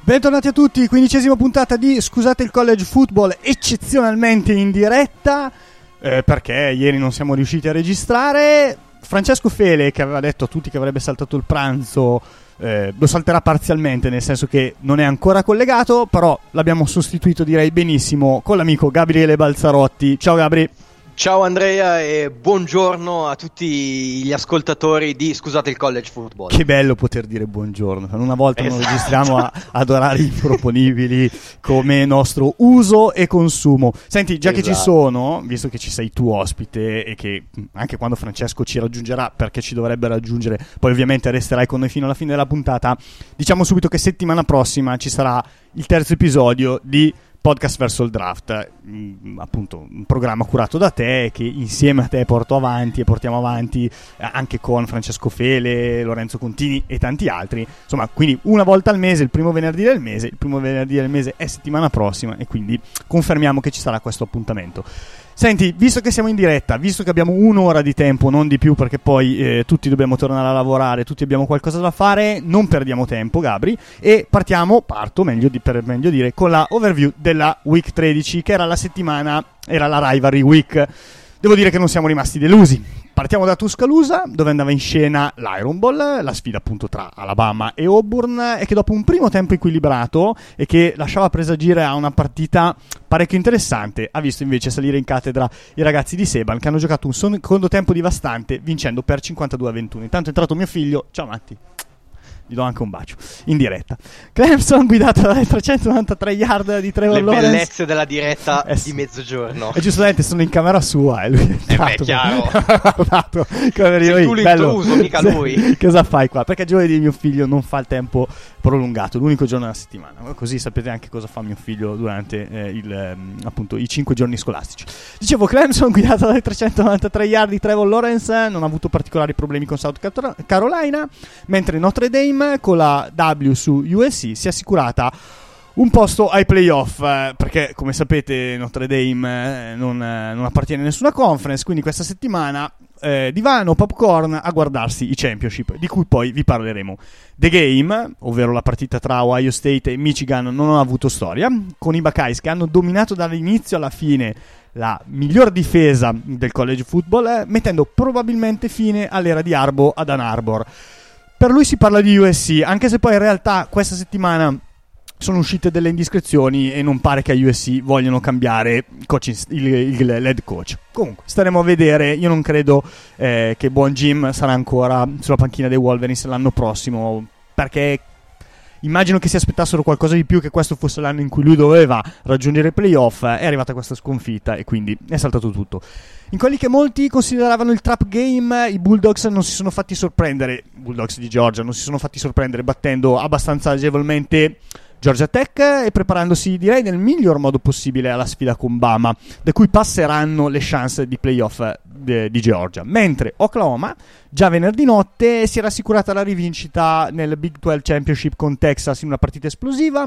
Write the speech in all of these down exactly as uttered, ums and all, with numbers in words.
Bentornati a tutti, quindicesima puntata di Scusate il College Football, eccezionalmente in diretta, eh, perché ieri non siamo riusciti a registrare. Francesco Fele, che aveva detto a tutti che avrebbe saltato il pranzo, eh, lo salterà parzialmente, nel senso che non è ancora collegato, però l'abbiamo sostituito, direi benissimo, con l'amico Gabriele Balzarotti. Ciao Gabri. Ciao Andrea e buongiorno a tutti gli ascoltatori di Scusate il College Football. Che bello poter dire buongiorno, una volta esatto. Non registriamo a, ad orari improponibili come nostro uso e consumo. Senti, già esatto. Che ci sono, visto che ci sei tu ospite e che anche quando Francesco ci raggiungerà, perché ci dovrebbe raggiungere, poi ovviamente resterai con noi fino alla fine della puntata, diciamo subito che settimana prossima ci sarà il terzo episodio di Podcast verso il draft, mh, appunto un programma curato da te che insieme a te porto avanti e portiamo avanti eh, anche con Francesco Fele, Lorenzo Contini e tanti altri, insomma, quindi una volta al mese, il primo venerdì del mese, il primo venerdì del mese è settimana prossima e quindi confermiamo che ci sarà questo appuntamento. Senti, visto che siamo in diretta, visto che abbiamo un'ora di tempo, non di più, perché poi eh, tutti dobbiamo tornare a lavorare, tutti abbiamo qualcosa da fare, non perdiamo tempo, Gabri, e partiamo, parto, meglio, di, per meglio dire, con la overview della Week tredici, che era la settimana, era la Rivalry Week. Devo dire che non siamo rimasti delusi. Partiamo da Tuscaloosa, dove andava in scena l'Iron Bowl, la sfida appunto tra Alabama e Auburn, e che dopo un primo tempo equilibrato e che lasciava presagire a una partita parecchio interessante, ha visto invece salire in cattedra i ragazzi di Seban, che hanno giocato un secondo tempo devastante, vincendo per cinquantadue a ventuno. Intanto è entrato mio figlio, ciao Matti. Gli do anche un bacio in diretta. Clemson guidata dalle trecentonovantatré yard di Trevor Le Lawrence. Le bellezze della diretta eh sì. di mezzogiorno. E giustamente sono in camera sua e lui è entrato. Eh beh, chiaro. Guardato, come sei tu l'intruso, mica se, lui. Cosa fai qua? Perché giovedì mio figlio non fa il tempo prolungato, l'unico giorno della settimana. Così sapete anche cosa fa mio figlio durante eh, il, eh, appunto i cinque giorni scolastici. Dicevo, Clemson guidata dalle trecentonovantatré yard di Trevor Lawrence non ha avuto particolari problemi con South Carolina, mentre Notre Dame con la W su U S C si è assicurata un posto ai playoff, eh, perché come sapete Notre Dame eh, non, eh, non appartiene a nessuna conference, quindi questa settimana eh, divano, popcorn a guardarsi i championship, di cui poi vi parleremo. The Game, ovvero la partita tra Ohio State e Michigan, non ha avuto storia, con i Buckeyes che hanno dominato dall'inizio alla fine la miglior difesa del college football, eh, mettendo probabilmente fine all'era di Harbaugh ad Ann Arbor. Per lui si parla di U S C, anche se poi in realtà questa settimana sono uscite delle indiscrezioni e non pare che a U S C vogliono cambiare coaching, il, il lead coach. Comunque, staremo a vedere. Io non credo eh, che buon Jim sarà ancora sulla panchina dei Wolverines l'anno prossimo, perché immagino che si aspettassero qualcosa di più, che questo fosse l'anno in cui lui doveva raggiungere i playoff. È arrivata questa sconfitta e quindi è saltato tutto. In quelli che molti consideravano il trap game, i Bulldogs non si sono fatti sorprendere, Bulldogs di Georgia non si sono fatti sorprendere battendo abbastanza agevolmente Georgia Tech e preparandosi, direi, nel miglior modo possibile alla sfida con Bama, da cui passeranno le chance di playoff eh, di Georgia. Mentre Oklahoma, già venerdì notte, si era assicurata la rivincita nel Big dodici Championship con Texas in una partita esplosiva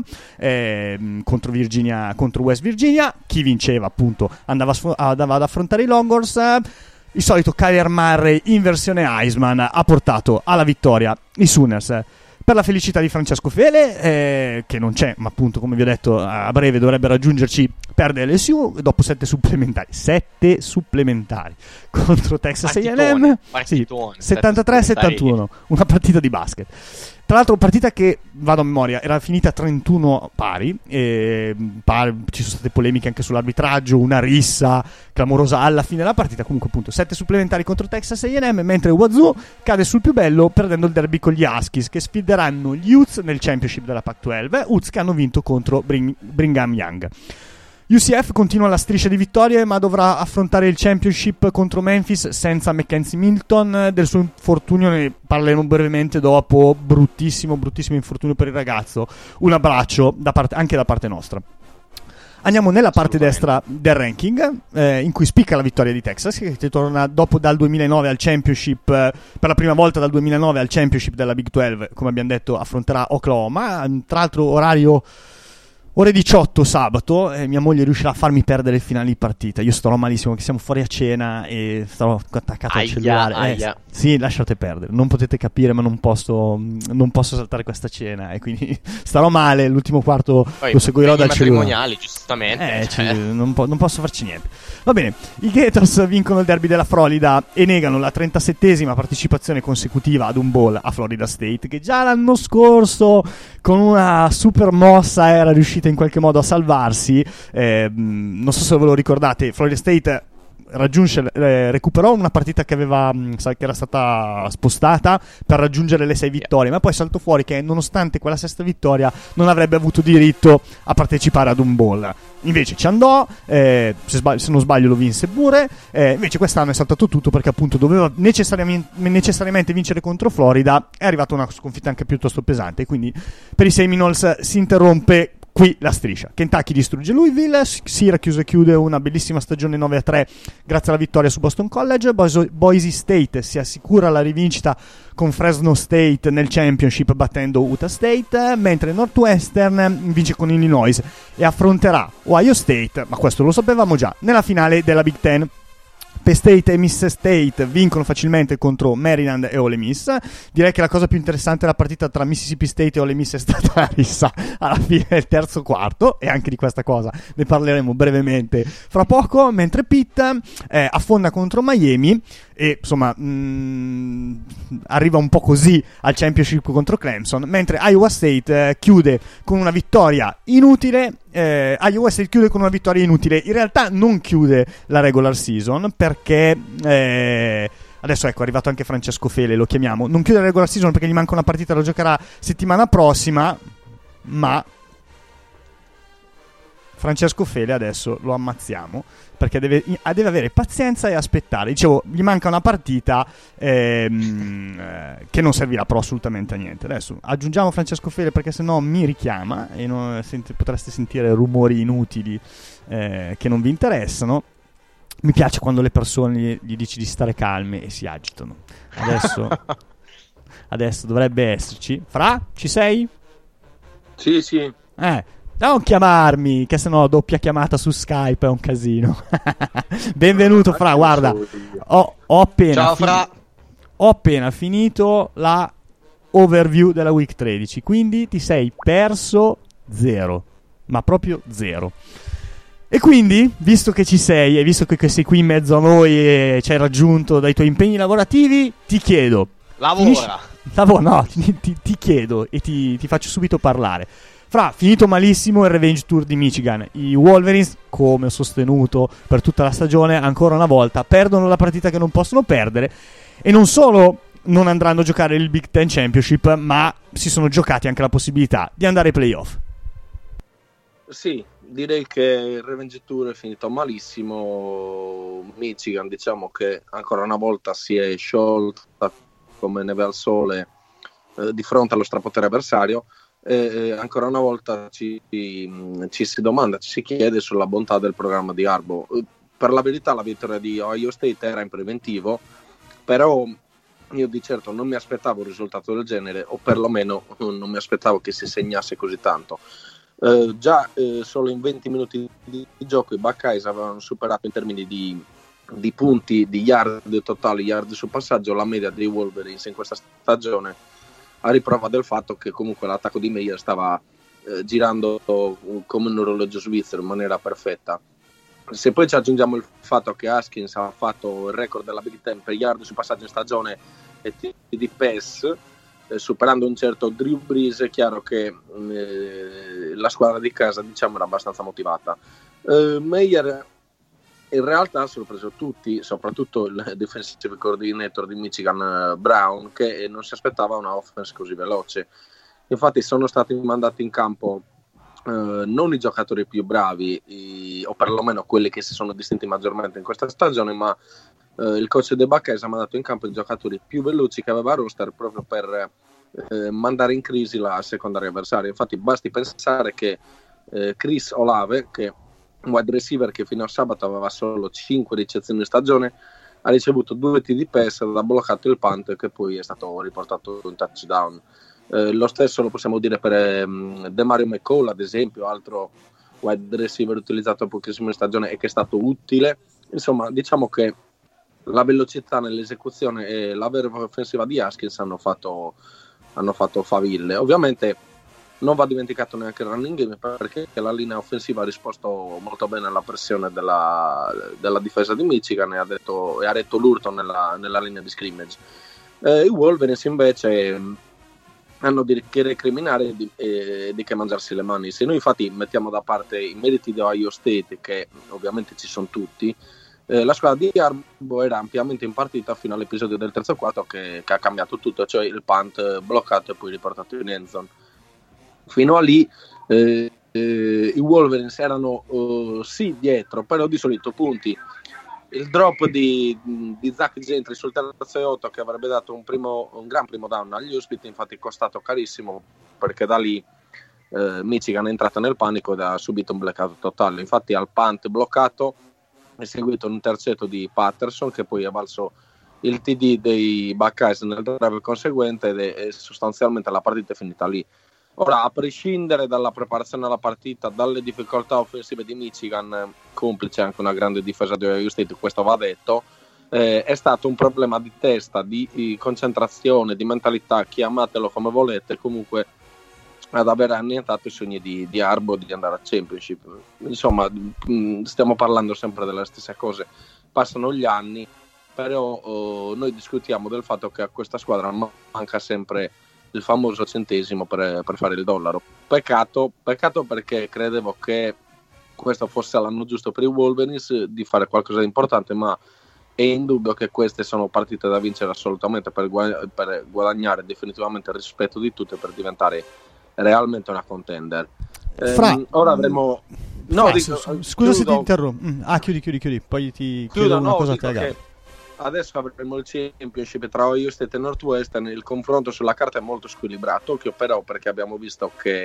eh, contro Virginia, contro West Virginia. Chi vinceva, appunto, andava, andava ad affrontare i Longhorns. Il solito Kyler Murray in versione Heisman ha portato alla vittoria i Sooners. Per la felicità di Francesco Fele, eh, che non c'è, ma appunto, come vi ho detto, a breve dovrebbe raggiungerci, perde L S U dopo sette supplementari. Sette supplementari contro Texas A and M. Sì, settantatré a settantuno, una partita di basket. Tra l'altro partita che, vado a memoria, era finita trentuno pari, e pari, ci sono state polemiche anche sull'arbitraggio, una rissa clamorosa alla fine della partita. Comunque appunto sette supplementari contro Texas A and M, mentre Wazoo cade sul più bello perdendo il derby con gli Huskies, che sfideranno gli Utes nel championship della Pac dodici, Utes che hanno vinto contro Bring- Brigham Young. U C F continua la striscia di vittorie, ma dovrà affrontare il championship contro Memphis senza Mackenzie Milton. Del suo infortunio ne parleremo brevemente dopo. Bruttissimo, bruttissimo infortunio per il ragazzo. Un abbraccio da parte, anche da parte nostra. Andiamo nella parte destra del ranking, eh, in cui spicca la vittoria di Texas, che torna dopo dal duemilanove al championship, eh, per la prima volta dal duemilanove al championship della Big dodici, come abbiamo detto, affronterà Oklahoma. Tra l'altro orario Ore diciotto sabato, eh, mia moglie riuscirà a farmi perdere il finale di partita. Io starò malissimo, che siamo fuori a cena e starò attaccato aia, al cellulare. Aia. Eh, sì, lasciate perdere. Non potete capire, ma non posso, non posso saltare questa cena. E quindi starò male. L'ultimo quarto Poi, lo seguirò dal cellulare. matrimoniali, giustamente. Eh, cioè, non, po- non posso farci niente. Va bene, i Gators vincono il derby della Florida e negano la trentasettesima partecipazione consecutiva ad un bowl a Florida State, che già l'anno scorso con una super mossa era riuscita in qualche modo a salvarsi. Eh, non so se ve lo ricordate, Florida State raggiunge, eh, recuperò una partita che aveva che era stata spostata per raggiungere le sei vittorie, ma poi saltò fuori che nonostante quella sesta vittoria non avrebbe avuto diritto a partecipare ad un bowl. Invece ci andò, eh, se, sbag- se non sbaglio lo vinse pure, eh, invece quest'anno è saltato tutto perché appunto doveva necessariamente, necessariamente vincere contro Florida. È arrivata una sconfitta anche piuttosto pesante, quindi per i Seminoles si interrompe qui la striscia. Kentucky distrugge Louisville, Syracuse chiude una bellissima stagione nove a tre grazie alla vittoria su Boston College, Boise, Boise State si assicura la rivincita con Fresno State nel championship battendo Utah State, mentre Northwestern vince con Illinois e affronterà Ohio State, ma questo lo sapevamo già, nella finale della Big Ten. Penn State e Miss State vincono facilmente contro Maryland e Ole Miss. Direi che la cosa più interessante della partita tra Mississippi State e Ole Miss è stata la rissa alla fine del terzo quarto, e anche di questa cosa ne parleremo brevemente fra poco, mentre Pitt eh, affonda contro Miami e insomma mh, arriva un po' così al championship contro Clemson, mentre Iowa State eh, chiude con una vittoria inutile. Eh, Iowa State chiude con una vittoria inutile, in realtà non chiude la regular season perché eh, adesso ecco è arrivato anche Francesco Fele, lo chiamiamo, non chiude la regular season perché gli manca una partita, lo giocherà settimana prossima, ma Francesco Fele adesso lo ammazziamo perché deve, deve avere pazienza e aspettare. Dicevo, gli manca una partita ehm, eh, che non servirà però assolutamente a niente. Adesso aggiungiamo Francesco Fele perché sennò mi richiama e non, senti, potreste sentire rumori inutili eh, che non vi interessano. Mi piace quando le persone gli, gli dici di stare calme e si agitano. Adesso, adesso dovrebbe esserci. Fra, ci sei? Sì, sì. Eh. Non chiamarmi, che sennò doppia chiamata su Skype è un casino. Benvenuto, Fra. Guarda, ho, ho, appena Ciao, fin- Fra. ho appena finito la overview della Week tredici, quindi ti sei perso zero, ma proprio zero. E quindi, visto che ci sei e visto che sei qui in mezzo a noi e ci hai raggiunto dai tuoi impegni lavorativi, ti chiedo. Lavora. Finisci- Lavora, no, ti, ti, ti chiedo e ti, ti faccio subito parlare. Fra, finito malissimo il Revenge Tour di Michigan. I Wolverines, come ho sostenuto per tutta la stagione, ancora una volta perdono la partita che non possono perdere. E non solo non andranno a giocare il Big Ten Championship, ma si sono giocati anche la possibilità di andare ai playoff. Sì, direi che il Revenge Tour è finito malissimo. Michigan, diciamo che ancora una volta si è sciolta come neve al sole eh, di fronte allo strapotere avversario. E ancora una volta ci, ci si domanda, ci si chiede sulla bontà del programma di Harbaugh. Per la verità la vittoria di Ohio State era in preventivo, però io di certo non mi aspettavo un risultato del genere, o perlomeno non mi aspettavo che si segnasse così tanto. Eh, già eh, solo in venti minuti di, di gioco i Buckeyes avevano superato in termini di, di punti, di yard totali, yard su passaggio, la media dei Wolverines in questa stagione, a riprova del fatto che comunque l'attacco di Meyer stava eh, girando come un orologio svizzero in maniera perfetta. Se poi ci aggiungiamo il fatto che Haskins ha fatto il record della Big Ten per yard su passaggio in stagione e t- di pass, eh, superando un certo Drew Brees, è chiaro che eh, la squadra di casa, diciamo, era abbastanza motivata. Eh, Meyer in realtà ha sorpreso tutti, soprattutto il defensive coordinator di Michigan, Brown, che non si aspettava una offense così veloce. Infatti sono stati mandati in campo eh, non i giocatori più bravi, i, o perlomeno quelli che si sono distinti maggiormente in questa stagione, ma eh, il coach dei Buckeyes ha mandato in campo i giocatori più veloci che aveva roster proprio per eh, mandare in crisi la secondaria avversaria. Infatti basti pensare che eh, Chris Olave, che un wide receiver che fino a sabato aveva solo cinque ricezioni in stagione, ha ricevuto due T D pass ed ha bloccato il punt che poi è stato riportato in touchdown. Eh, lo stesso lo possiamo dire per ehm, Demario McCall, ad esempio, altro wide receiver utilizzato pochissimo in stagione e che è stato utile. Insomma, diciamo che la velocità nell'esecuzione e la verve offensiva di Haskins hanno fatto, hanno fatto faville. Ovviamente non va dimenticato neanche il running game, perché la linea offensiva ha risposto molto bene alla pressione della, della difesa di Michigan e ha detto, e ha retto l'urto nella, nella linea di scrimmage. Eh, I Wolverines invece hanno di che recriminare e di, eh, di che mangiarsi le mani. Se noi infatti mettiamo da parte i meriti di Ohio State, che ovviamente ci sono tutti, eh, la squadra di Arbo era ampiamente in partita fino all'episodio del terzo quarto che, che ha cambiato tutto, cioè il punt bloccato e poi riportato in end zone. Fino a lì eh, eh, i Wolverines erano uh, sì dietro, però di solito punti. Il drop di, di Zach Gentry sul terzo e otto, che avrebbe dato un, primo, un gran primo down agli ospiti, infatti è costato carissimo, perché da lì eh, Michigan è entrata nel panico ed ha subito un blackout totale. Infatti al punt bloccato è seguito un intercetto di Patterson, che poi ha valso il T D dei Buckeyes nel drive conseguente, ed è, è sostanzialmente la partita è finita lì. Ora, a prescindere dalla preparazione alla partita, dalle difficoltà offensive di Michigan, complice anche una grande difesa di Ohio State, questo va detto, eh, è stato un problema di testa, di, di concentrazione, di mentalità, chiamatelo come volete, comunque ad aver annientato i sogni di, di Arbo di andare a Championship. Insomma, mh, stiamo parlando sempre delle stesse cose, passano gli anni, però oh, noi discutiamo del fatto che a questa squadra manca sempre il famoso centesimo per, per fare il dollaro. Peccato, peccato perché credevo che questo fosse l'anno giusto per i Wolverines di fare qualcosa di importante, ma è indubbio che queste sono partite da vincere assolutamente per, guad- per guadagnare definitivamente il rispetto di tutti e per diventare realmente una contender. Fra, ehm, ora avremo no, Fra, dico, scusa chiudo, se ti interrompo. Mm, ah, chiudi, chiudi, chiudi. Poi ti chiudo, chiedo una no, cosa a dico te, che adesso avremo il championship tra Ohio State e Northwestern. Il confronto sulla carta è molto squilibrato, che però perché abbiamo visto che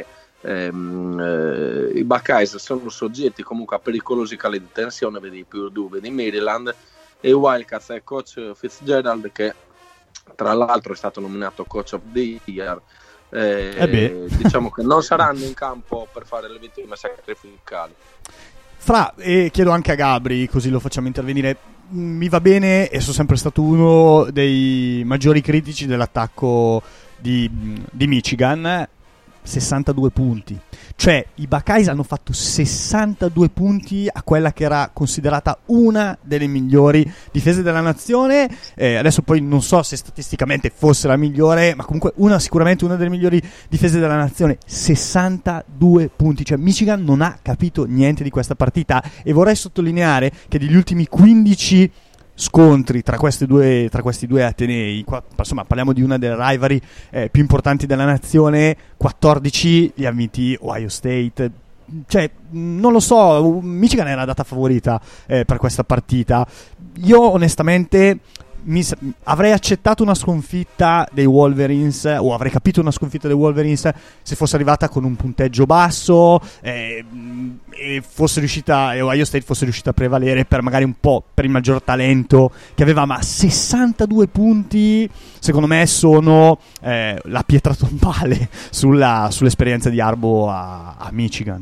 ehm, eh, i Buckeyes sono soggetti comunque a pericolosi cali di tensione, vedi Purdue, vedi Maryland, e i Wildcats e coach Fitzgerald, che tra l'altro è stato nominato coach of the year, eh, eh diciamo che non saranno in campo per fare le vittime sacrificali. Fra, e chiedo anche a Gabri, così lo facciamo intervenire. Mi va bene e sono sempre stato uno dei maggiori critici dell'attacco di, di Michigan. sessantadue punti, cioè i Buckeyes hanno fatto sessantadue punti a quella che era considerata una delle migliori difese della nazione. Eh, adesso poi non so se statisticamente fosse la migliore, ma comunque una sicuramente una delle migliori difese della nazione. Sessantadue punti, cioè Michigan non ha capito niente di questa partita, e vorrei sottolineare che degli ultimi quindici scontri tra questi due, tra questi due atenei, qua, insomma parliamo di una delle rivalry eh, più importanti della nazione, quattordici li ha vinti Ohio State. Cioè non lo so, Michigan era data favorita eh, per questa partita. Io onestamente mi, avrei accettato una sconfitta dei Wolverines, o avrei capito una sconfitta dei Wolverines se fosse arrivata con un punteggio basso eh, e fosse riuscita, e Ohio State fosse riuscita a prevalere per magari un po' per il maggior talento che aveva. Ma sessantadue punti secondo me sono eh, la pietra tombale sulla, sull'esperienza di Arbo a, a Michigan.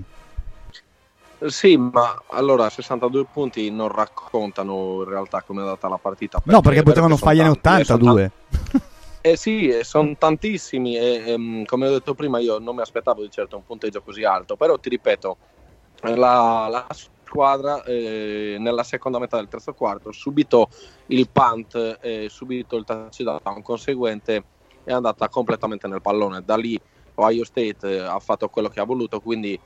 Sì, ma allora sessantadue punti non raccontano in realtà come è andata la partita. Perché, no, perché potevano fargliene ottantadue. Eh sì, sono tantissimi e, e come ho detto prima io non mi aspettavo di certo un punteggio così alto, però ti ripeto, la, la squadra eh, nella seconda metà del terzo quarto, subito il punt e subito il touchdown conseguente, è andata completamente nel pallone. Da lì Ohio State ha fatto quello che ha voluto, quindi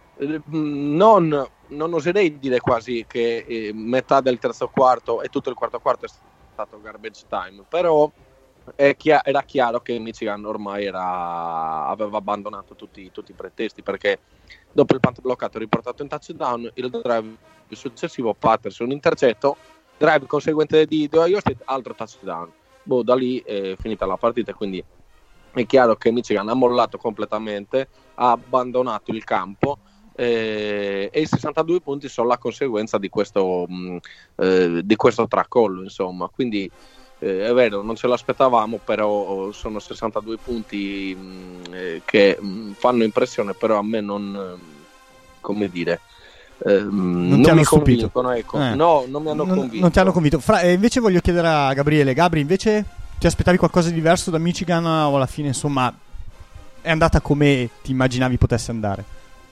non, non oserei dire quasi che eh, metà del terzo quarto e tutto il quarto quarto è stato garbage time, però è chi- era chiaro che Michigan ormai era, aveva abbandonato tutti, tutti i pretesti, perché dopo il punt bloccato riportato in touchdown, il drive successivo Patterson intercetto, drive conseguente di, di Ohio State, altro touchdown. Boh, da lì è finita la partita, quindi è chiaro che Michigan ha mollato completamente, ha abbandonato il campo. Eh, e i sessantadue punti sono la conseguenza di questo, mh, eh, di questo tracollo, insomma. Quindi eh, è vero, non ce l'aspettavamo, però sono sessantadue punti mh, eh, che mh, fanno impressione, però a me non, eh, come dire, eh, non, non ti non hanno mi stupito. convincono, ecco. Eh. No, non mi hanno non, convinto. Non ti hanno convinto. Fra, eh, invece voglio chiedere a Gabriele, Gabri, invece ti aspettavi qualcosa di diverso da Michigan o alla fine, insomma, è andata come ti immaginavi potesse andare?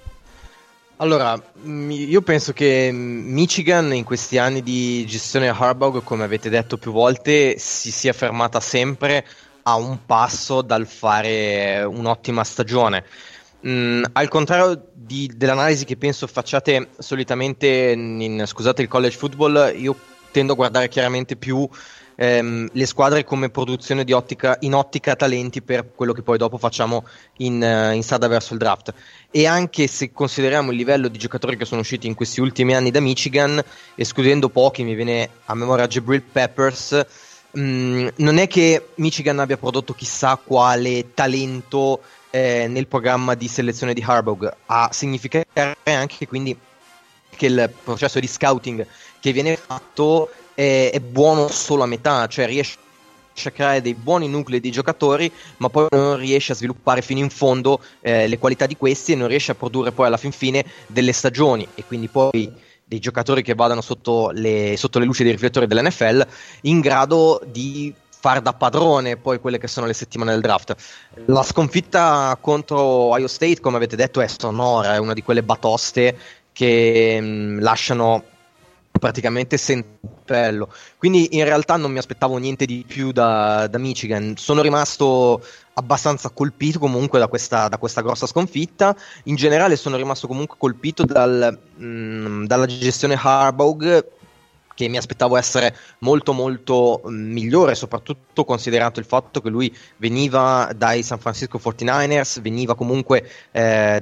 Allora, io penso che Michigan in questi anni di gestione Harbaugh, come avete detto più volte, si sia fermata sempre a un passo dal fare un'ottima stagione. Mm, al contrario di, dell'analisi che penso facciate solitamente in, scusate, il college football, io tendo a guardare chiaramente più ehm, le squadre come produzione di ottica, in ottica talenti per quello che poi dopo facciamo in, uh, in strada verso il draft. E anche se consideriamo il livello di giocatori che sono usciti in questi ultimi anni da Michigan, escludendo pochi, mi viene a memoria Jabril Peppers, mh, non è che Michigan abbia prodotto chissà quale talento eh, nel programma di selezione di Harbaugh. A significare anche quindi che il processo di scouting che viene fatto è, è buono solo a metà, cioè riesce a creare dei buoni nuclei di giocatori, ma poi non riesce a sviluppare fino in fondo eh, le qualità di questi, e non riesce a produrre poi alla fin fine delle stagioni e quindi poi dei giocatori che vadano sotto le, sotto le luci dei riflettori dell'N F L in grado di far da padrone poi quelle che sono le settimane del draft. La sconfitta contro Ohio State, come avete detto, è sonora, è una di quelle batoste che mh, lasciano praticamente senza appello. Quindi in realtà non mi aspettavo niente di più da, da Michigan. Sono rimasto abbastanza colpito comunque da questa, da questa grossa sconfitta. In generale sono rimasto comunque colpito dal, mh, dalla gestione Harbaugh, che mi aspettavo essere molto molto migliore, soprattutto considerato il fatto che lui veniva dai San Francisco quarantanovers, veniva comunque eh,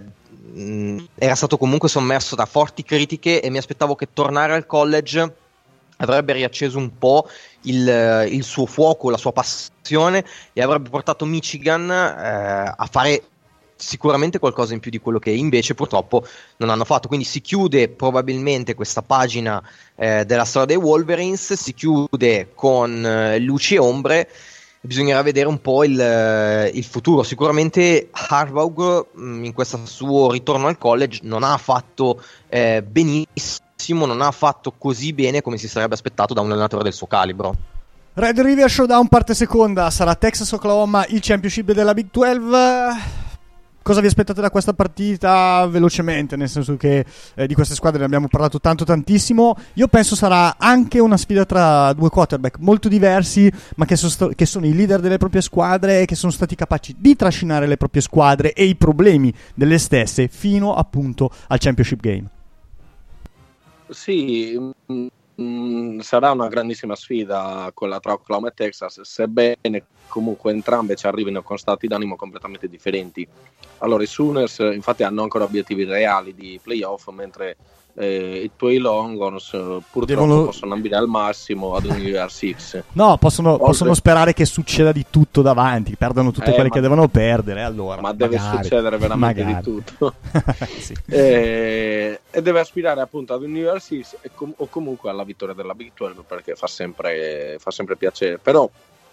era stato comunque sommerso da forti critiche, e mi aspettavo che tornare al college avrebbe riacceso un po' il, il suo fuoco, la sua passione, e avrebbe portato Michigan eh, a fare sicuramente qualcosa in più di quello che invece purtroppo non hanno fatto. Quindi si chiude probabilmente questa pagina eh, della storia dei Wolverines, si chiude con eh, luci e ombre. Bisognerà vedere un po' il, il futuro. Sicuramente Harbaugh mh, in questo suo ritorno al college non ha fatto eh, benissimo, non ha fatto così bene come si sarebbe aspettato da un allenatore del suo calibro. Red River Showdown parte seconda, sarà Texas-Oklahoma, il championship della Big dodici. Cosa vi aspettate da questa partita velocemente? Nel senso che eh, di queste squadre ne abbiamo parlato tanto tantissimo. Io penso sarà anche una sfida tra due quarterback molto diversi, ma che sono, st- che sono i leader delle proprie squadre e che sono stati capaci di trascinare le proprie squadre e i problemi delle stesse fino appunto al championship game. Sì, mh, sarà una grandissima sfida quella tra Oklahoma e Texas, sebbene comunque entrambe ci arrivino con stati d'animo completamente differenti. Allora i Sooners infatti hanno ancora obiettivi reali di playoff, mentre eh, i tuoi Longhorns purtroppo Devono... possono ambire al massimo ad un Year Six. No, possono, Oltre... possono sperare che succeda di tutto davanti, perdano tutte eh, quelle ma... che devono perdere, allora ma deve magari, succedere veramente magari. di tutto. Sì. eh, e deve aspirare appunto ad un Year Six e com- o comunque alla vittoria della Big dodici, perché fa sempre, fa sempre piacere. Però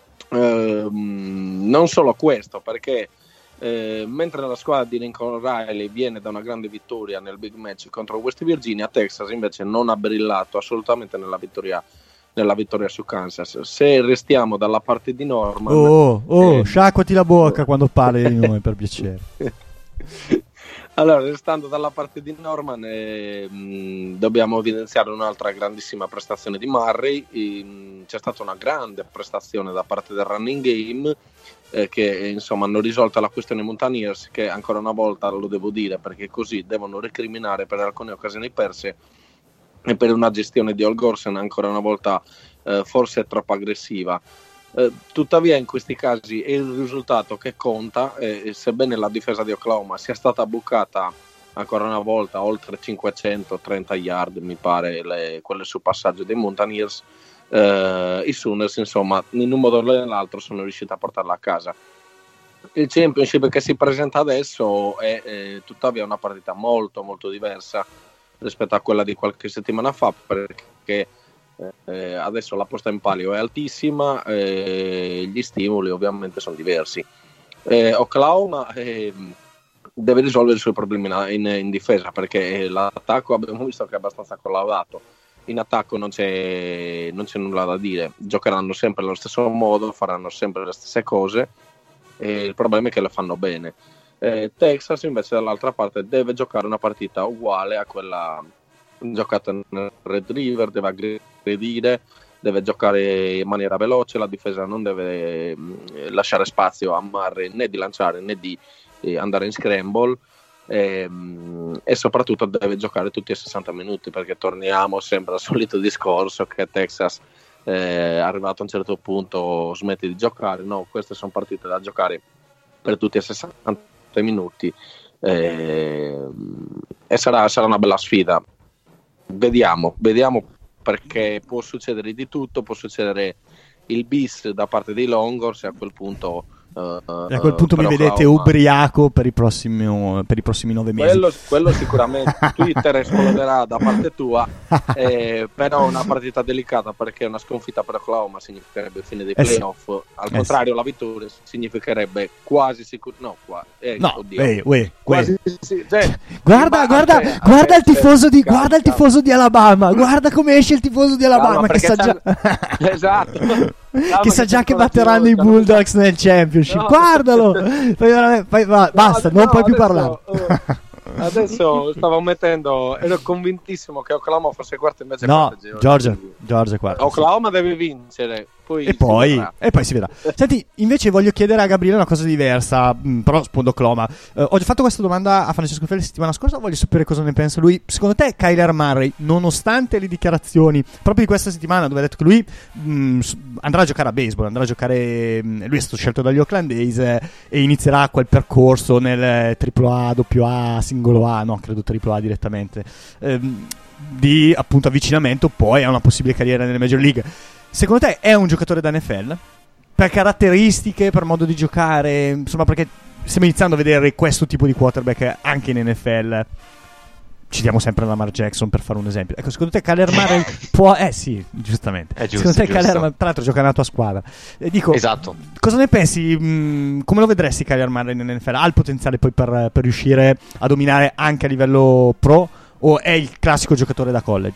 ehm, non solo questo, perché Eh, mentre la squadra di Lincoln Riley viene da una grande vittoria nel big match contro West Virginia, Texas invece non ha brillato assolutamente nella vittoria, nella vittoria su Kansas. Se restiamo dalla parte di Norman, oh, oh eh, sciacquati la bocca oh. quando parli di noi, per piacere. Allora, restando dalla parte di Norman, eh, mh, dobbiamo evidenziare un'altra grandissima prestazione di Murray. E, c'è stata una grande prestazione da parte del running game, eh, che insomma hanno risolto la questione Mountaineers, che ancora una volta lo devo dire, perché così devono recriminare per alcune occasioni perse e per una gestione di Al Gorsen ancora una volta eh, forse troppo aggressiva. Eh, tuttavia in questi casi è il risultato che conta, eh, sebbene la difesa di Oklahoma sia stata bucata ancora una volta oltre cinquecentotrenta yard, mi pare, le, quelle sul passaggio dei Mountaineers, eh, i Sooners insomma in un modo o nell'altro sono riusciti a portarla a casa. Il championship che si presenta adesso è eh, tuttavia una partita molto molto diversa rispetto a quella di qualche settimana fa, perché Eh, adesso la posta in palio è altissima e gli stimoli ovviamente sono diversi. eh, Oklahoma eh, deve risolvere i suoi problemi in, in difesa, perché l'attacco abbiamo visto che è abbastanza collaudato. In attacco non c'è, non c'è nulla da dire, giocheranno sempre allo stesso modo, faranno sempre le stesse cose e il problema è che le fanno bene. eh, Texas invece dall'altra parte deve giocare una partita uguale a quella giocata nel Red River, deve aggredire, deve giocare in maniera veloce, la difesa non deve mh, lasciare spazio a Murray né di lanciare né di eh, andare in scramble, e, mh, e soprattutto deve giocare tutti e sessanta minuti, perché torniamo sempre al solito discorso che Texas eh, arrivato a un certo punto smette di giocare. No, queste sono partite da giocare per tutti e sessanta minuti, eh, e sarà, sarà una bella sfida. Vediamo, vediamo, perché può succedere di tutto, può succedere il bis da parte dei Longhorns e a quel punto uh, e a quel punto mi vedete Oklahoma ubriaco per i prossimi, per i prossimi nove mesi. Quello, quello sicuramente Twitter esploderà da parte tua, eh, però è una partita delicata, perché una sconfitta per Oklahoma significherebbe il fine dei eh playoff, sì. al eh contrario sì. la vittoria significherebbe quasi sicuro, no, qua, eh, no, oddio, wey, wey, quasi sì, cioè, guarda, guarda, cioè, guarda il cioè, tifoso di, cazzo. guarda il tifoso di Alabama, guarda come esce il tifoso di Alabama, Calma, che sa già esatto. Calma, che sa già che che batteranno i Bulldogs nel championship. No. Guardalo. Fai, fai, va, basta, no, non puoi più adesso, parlare. uh, adesso stavo mettendo, ero convintissimo che Oklahoma fosse quarto, invece no, parte Georgia. Georgia, Georgia è quarto. Oklahoma sì. Deve vincere, poi e poi, e poi si vedrà. Senti, invece voglio chiedere a Gabriele una cosa diversa, mh, però spondo Oklahoma. Uh, ho già fatto questa domanda a Francesco Felli la settimana scorsa, voglio sapere cosa ne pensa lui. Secondo te Kyler Murray, nonostante le dichiarazioni proprio di questa settimana dove ha detto che lui mh, andrà a giocare a baseball, andrà a giocare, mh, lui è stato scelto dagli Oakland A's eh, e inizierà quel percorso nel tripla A, doppio A, singolo A, no, credo tripla A direttamente, ehm, di appunto avvicinamento poi a una possibile carriera nelle Major League. Secondo te è un giocatore da N F L? Per caratteristiche, per modo di giocare, insomma, perché stiamo iniziando a vedere questo tipo di quarterback anche in N F L. Citiamo sempre Lamar Jackson per fare un esempio. Ecco, secondo te Kyler Murray può... Eh sì, giustamente. È giusto, secondo te giusto. Kyler, tra l'altro gioca nella tua squadra. Eh, dico, esatto. Cosa ne pensi? Mh, come lo vedresti Kyler Murray in N F L? Ha il potenziale poi per, per riuscire a dominare anche a livello pro, o è il classico giocatore da college?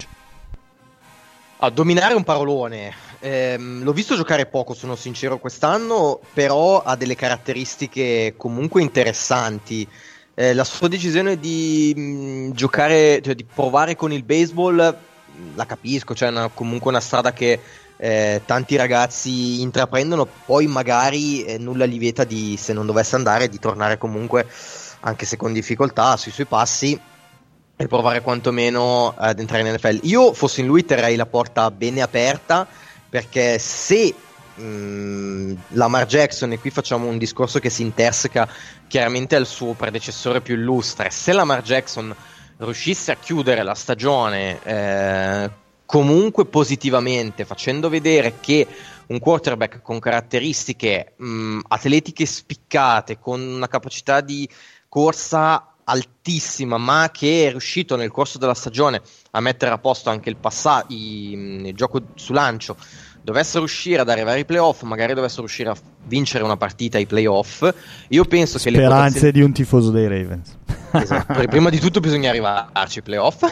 A dominare un parolone. Ehm, l'ho visto giocare poco, sono sincero, quest'anno, però ha delle caratteristiche comunque interessanti. Eh, la sua decisione di mh, giocare, cioè di provare con il baseball, mh, la capisco, cioè è una, comunque una strada che eh, tanti ragazzi intraprendono, poi magari eh, nulla gli vieta di, se non dovesse andare, di tornare comunque, anche se con difficoltà, sui suoi passi e provare quantomeno ad entrare in N F L. Io, fossi in lui, terrei la porta bene aperta, perché se mh, Lamar Jackson, e qui facciamo un discorso che si interseca chiaramente al suo predecessore più illustre, se Lamar Jackson riuscisse a chiudere la stagione eh, comunque positivamente, facendo vedere che un quarterback con caratteristiche mh, atletiche spiccate, con una capacità di corsa altissima, ma che è riuscito nel corso della stagione a mettere a posto anche il passato, il gioco su lancio, dovesse riuscire ad arrivare ai playoff, magari dovesse riuscire a vincere una partita ai playoff, io penso che le speranze votazioni... di un tifoso dei Ravens. Esatto, prima di tutto bisogna arrivarci ai playoff,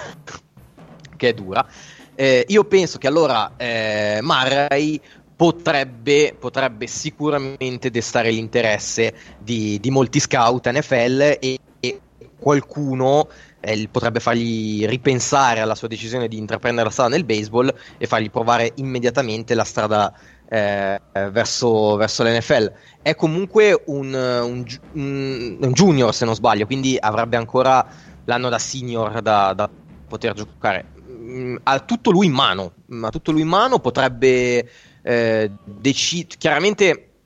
che è dura. Eh, io penso che allora eh, Murray potrebbe, potrebbe sicuramente destare l'interesse di, di molti scout N F L, e, e qualcuno eh, potrebbe fargli ripensare alla sua decisione di intraprendere la strada nel baseball e fargli provare immediatamente la strada eh, verso, verso l'N F L. È comunque un, un, un, un junior, se non sbaglio, quindi avrebbe ancora l'anno da senior da, da poter giocare. Ha tutto lui in mano, ha tutto lui in mano, potrebbe eh, deci- chiaramente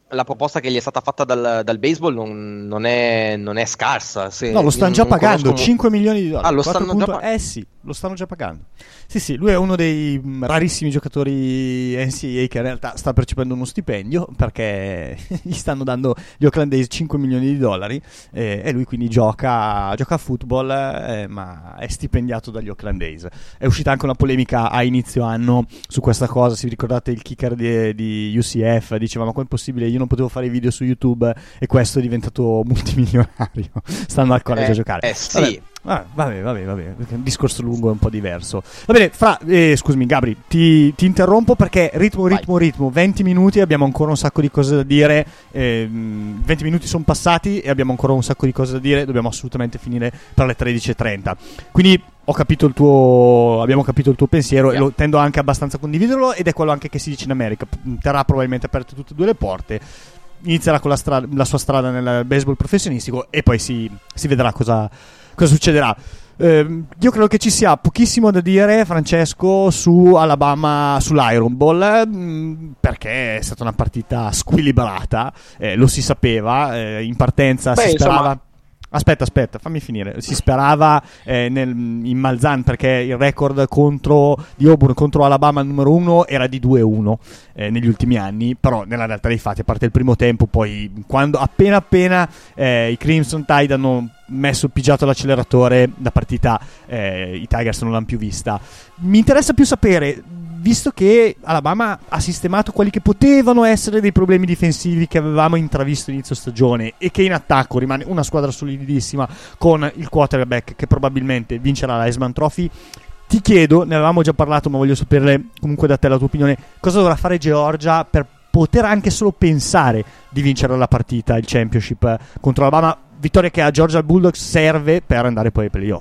la proposta che gli è stata fatta dal, dal baseball non, non, è, non è scarsa. Se, no, lo stanno già pagando, conosco... cinque milioni di dollari. Ah, lo stanno punto... già pagando? Eh sì, lo stanno già pagando. Sì, sì, lui è uno dei rarissimi giocatori N C A A che in realtà sta percependo uno stipendio, perché gli stanno dando gli Oakland A's cinque milioni di dollari eh, e lui quindi gioca, gioca a football, eh, ma è stipendiato dagli Oakland A's. È uscita anche una polemica a inizio anno su questa cosa, se vi ricordate il kicker di, di U C F diceva: ma com'è possibile, io non potevo fare video su YouTube e questo è diventato multimilionario stando al college eh, a giocare. Eh sì. Ah, vabbè, vabbè, vabbè, un discorso lungo è un po' diverso. Va bene, Fra, eh, scusami Gabri, ti, ti interrompo perché ritmo, ritmo, Vai. ritmo, venti minuti, abbiamo ancora un sacco di cose da dire, eh, venti minuti sono passati e abbiamo ancora un sacco di cose da dire, dobbiamo assolutamente finire per le tredici e trenta. Quindi ho capito il tuo, abbiamo capito il tuo pensiero yeah. e lo tendo anche abbastanza a condividerlo, ed è quello anche che si dice in America, terrà probabilmente aperte tutte e due le porte. Inizierà con la, stra- la sua strada nel baseball professionistico e poi si, si vedrà cosa, cosa succederà. Eh, io credo che ci sia pochissimo da dire, Francesco, su Alabama, sull'Iron Bowl, mh, perché è stata una partita squilibrata, eh, lo si sapeva, eh, in partenza Beh, si sperava... Insomma... Aspetta, aspetta, fammi finire. Si sperava eh, nel, in Malzahn, perché il record contro di Auburn contro Alabama, il numero uno, era di due a uno eh, negli ultimi anni. Però nella realtà dei fatti, a parte il primo tempo, poi quando appena appena eh, i Crimson Tide hanno messo pigiato l'acceleratore, la partita eh, i Tigers non l'hanno più vista. Mi interessa più sapere, visto che Alabama ha sistemato quelli che potevano essere dei problemi difensivi che avevamo intravisto inizio stagione, e che in attacco rimane una squadra solidissima con il quarterback che probabilmente vincerà la Heisman Trophy, ti chiedo, ne avevamo già parlato ma voglio sapere comunque da te la tua opinione, cosa dovrà fare Georgia per poter anche solo pensare di vincere la partita, il championship contro Alabama, vittoria che a Georgia Bulldogs serve per andare poi ai playoff.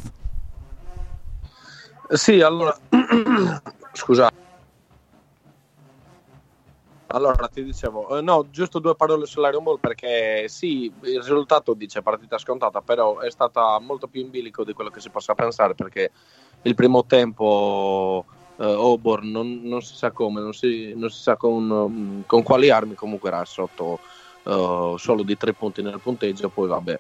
Sì, allora scusa. Allora ti dicevo, eh, no, giusto due parole sull'Iron Bowl, perché sì, il risultato dice partita scontata, però è stata molto più in bilico di quello che si possa pensare, perché il primo tempo eh, Auburn non, non si sa come, non si, non si sa con, con quali armi, comunque era sotto uh, solo di tre punti nel punteggio. Poi vabbè,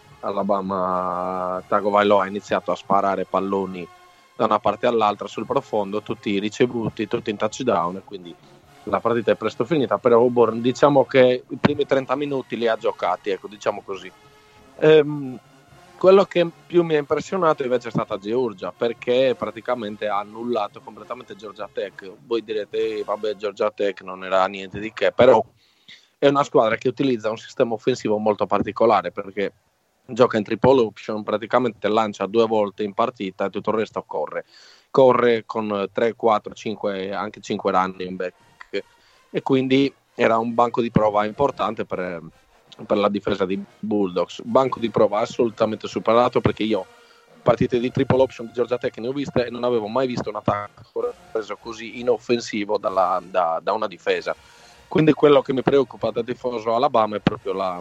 Alabama, Tagovailoa ha iniziato a sparare palloni da una parte all'altra sul profondo, tutti ricevuti, tutti in touchdown, e quindi la partita è presto finita. Però Auburn, diciamo che i primi trenta minuti li ha giocati, ecco, diciamo così. Ehm, quello che più mi ha impressionato invece è stata Georgia, perché praticamente ha annullato completamente Georgia Tech. Voi direte, eh, vabbè, Georgia Tech non era niente di che, però è una squadra che utilizza un sistema offensivo molto particolare, perché gioca in triple option, praticamente lancia due volte in partita e tutto il resto corre. Corre con tre, quattro, cinque, anche cinque running back, e quindi era un banco di prova importante per, per la difesa di Bulldogs. Banco di prova assolutamente superato, perché io partite di triple option di Georgia Tech ne ho viste e non avevo mai visto un attacco preso così inoffensivo dalla, da, da una difesa. Quindi quello che mi preoccupa da tifoso Alabama è proprio la,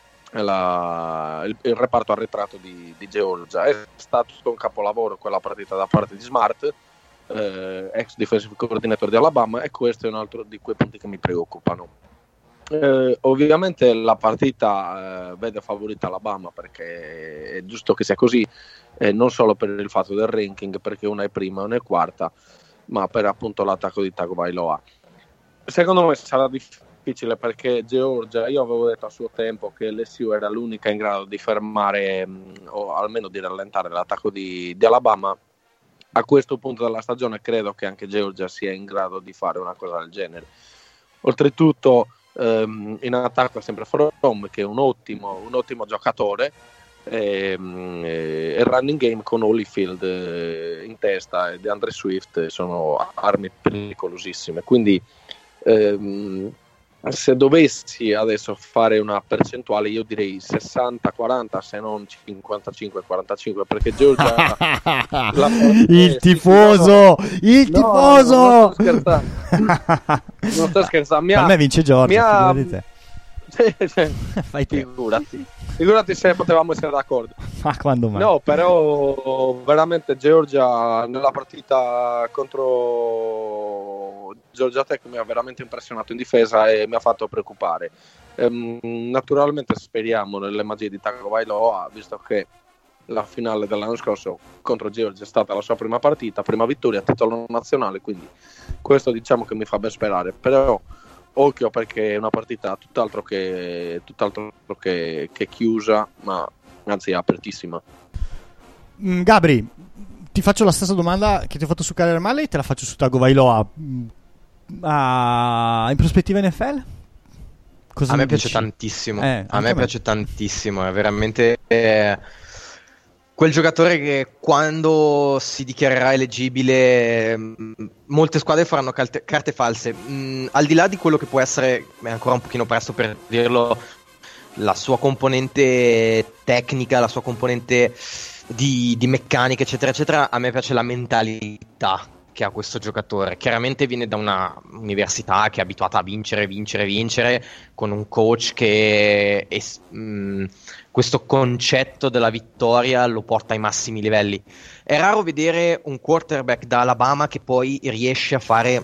la, il, il reparto arretrato di, di Georgia. È stato un capolavoro quella partita da parte di Smart, Eh, ex defensive coordinator di Alabama, e questo è un altro di quei punti che mi preoccupano. Eh, ovviamente la partita eh, vede favorita Alabama, perché è giusto che sia così, eh, non solo per il fatto del ranking, perché una è prima e una è quarta, ma per appunto l'attacco di Tagovailoa. Secondo me sarà difficile, perché Georgia, io avevo detto a suo tempo che L S U era l'unica in grado di fermare mh, o almeno di rallentare l'attacco di, di Alabama. A questo punto della stagione credo che anche Georgia sia in grado di fare una cosa del genere. Oltretutto ehm, in attacco è sempre Fromm, che è un ottimo, un ottimo giocatore, e il running game con Holyfield eh, in testa e DeAndre Swift sono armi pericolosissime. Quindi ehm, se dovessi adesso fare una percentuale, io direi sessanta quaranta, se non cinquantacinque quarantacinque, perché Georgia la il tifoso il no, tifoso no, non sto scherzando non sto scherzando per me vince Georgia, mia... te. Cioè, cioè, fai te. figurati figurati se potevamo essere d'accordo. Ma quando mai? No, però veramente Georgia nella partita contro Georgia Tech mi ha veramente impressionato in difesa e mi ha fatto preoccupare. Ehm, naturalmente speriamo nelle magie di Tagovailoa, visto che la finale dell'anno scorso contro Georgia è stata la sua prima partita, prima vittoria a titolo nazionale, quindi questo diciamo che mi fa ben sperare. Però occhio, perché è una partita tutt'altro che, tutt'altro che, che chiusa, ma anzi apertissima. mm, Gabri, ti faccio la stessa domanda che ti ho fatto su Kyler Murray, te la faccio su Tagovailoa. Mm, ah, in prospettiva N F L? Cosa A me ne piace dici? tantissimo, Eh, a anche me a me. piace tantissimo, è veramente eh, quel giocatore che quando si dichiarerà eleggibile mh, molte squadre faranno calte- carte false. Mh, al di là di quello che può essere, è ancora un pochino presto per dirlo, la sua componente tecnica, la sua componente di, di meccanica, eccetera, eccetera, a me piace la mentalità che ha questo giocatore. Chiaramente viene da una università che è abituata a vincere, vincere, vincere, con un coach che è, mh, questo concetto della vittoria lo porta ai massimi livelli. È raro vedere un quarterback da Alabama che poi riesce a fare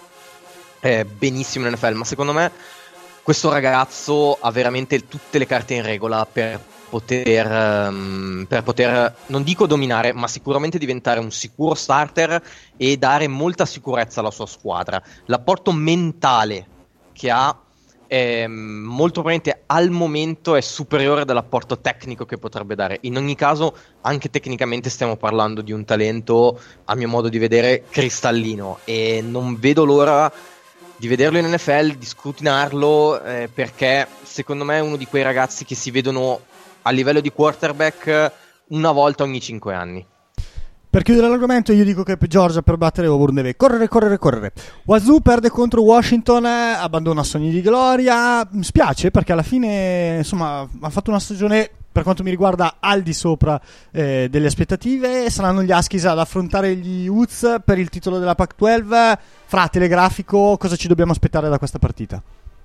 eh, benissimo in N F L, ma secondo me questo ragazzo ha veramente tutte le carte in regola per poter, um, per poter, non dico dominare, ma sicuramente diventare un sicuro starter e dare molta sicurezza alla sua squadra. L'apporto mentale che ha è molto probabilmente al momento è superiore dell'apporto tecnico che potrebbe dare. In ogni caso, anche tecnicamente stiamo parlando di un talento, a mio modo di vedere, cristallino, e non vedo l'ora di vederlo in N F L, di scrutinarlo, eh, perché secondo me è uno di quei ragazzi che si vedono a livello di quarterback una volta ogni cinque anni. Per chiudere l'argomento, io dico che Georgia per battere Auburn deve correre, correre, correre. Wazoo perde contro Washington, eh, abbandona sogni di gloria. Mi spiace perché alla fine, insomma, ha fatto una stagione, per quanto mi riguarda, al di sopra eh, delle aspettative. Saranno gli Huskies ad affrontare gli Utes per il titolo della Pac dodici. Fra, telegrafico, cosa ci dobbiamo aspettare da questa partita?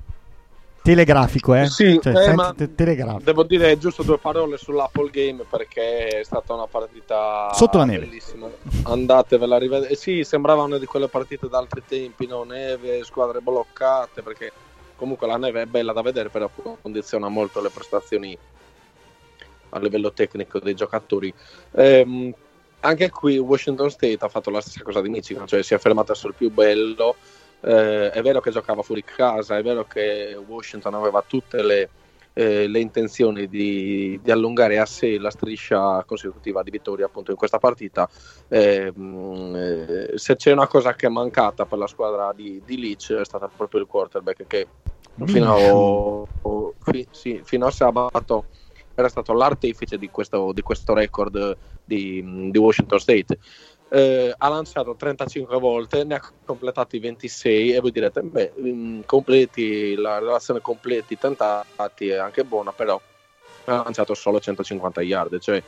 Telegrafico, eh? Sì, cioè, eh, senti, ma te- telegrafico. devo dire giusto due parole sull'Apple Game, perché è stata una partita Sotto la neve. bellissima. Andatevela a rivedere. Eh, sì, sembrava una di quelle partite d'altri tempi, no? Neve, squadre bloccate, perché comunque la neve è bella da vedere, però condiziona molto le prestazioni a livello tecnico dei giocatori. Ehm, anche qui Washington State ha fatto la stessa cosa di Michigan, cioè si è fermata sul più bello. Eh, è vero che giocava fuori casa, è vero che Washington aveva tutte le, eh, le intenzioni di, di allungare a sé la striscia consecutiva di vittorie appunto in questa partita. Eh, mh, se c'è una cosa che è mancata per la squadra di, di Leach è stata proprio il quarterback, che fino a, fi, sì, fino a sabato era stato l'artefice di questo, di questo record di, di Washington State. Eh, ha lanciato trentacinque volte, ne ha completati ventisei, e voi direte, beh, mh, completi, la relazione completi tentati è anche buona, però ha lanciato solo centocinquanta yard, cioè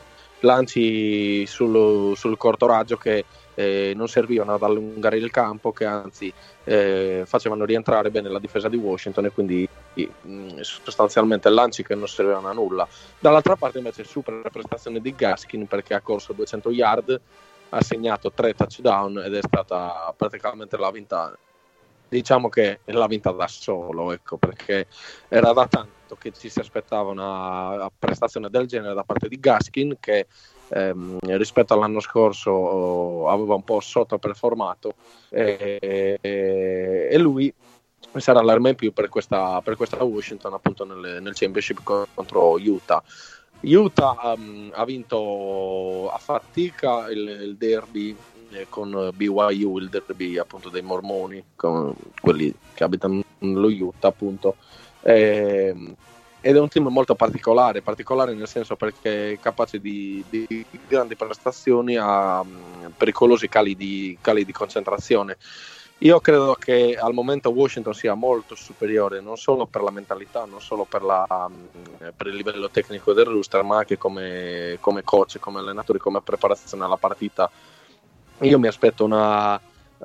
lanci sul, sul corto raggio che eh, non servivano ad allungare il campo, che anzi eh, facevano rientrare bene la difesa di Washington, e quindi mh, sostanzialmente lanci che non servivano a nulla. Dall'altra parte invece super prestazione di Gaskin, perché ha corso duecento yard, ha segnato tre touchdown ed è stata praticamente la vinta, diciamo che l'ha vinta da solo, ecco, perché era da tanto che ci si aspettava una prestazione del genere da parte di Gaskin, che ehm, rispetto all'anno scorso oh, aveva un po' sottoperformato, e, e, e lui sarà l'arma in più per questa, per questa Washington appunto nel, nel championship contro Utah. Utah um, ha vinto a fatica il, il derby eh, con B Y U, il derby appunto dei mormoni, con quelli che abitano nello Utah appunto, eh, ed è un team molto particolare, particolare nel senso perché è capace di, di grandi prestazioni a um, pericolosi cali di, cali di concentrazione. Io credo che al momento Washington sia molto superiore, non solo per la mentalità, non solo per, la, per il livello tecnico del roster, ma anche come, come coach, come allenatori, come preparazione alla partita. Io mi aspetto una,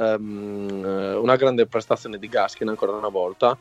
um, una grande prestazione di Gaskin ancora una volta,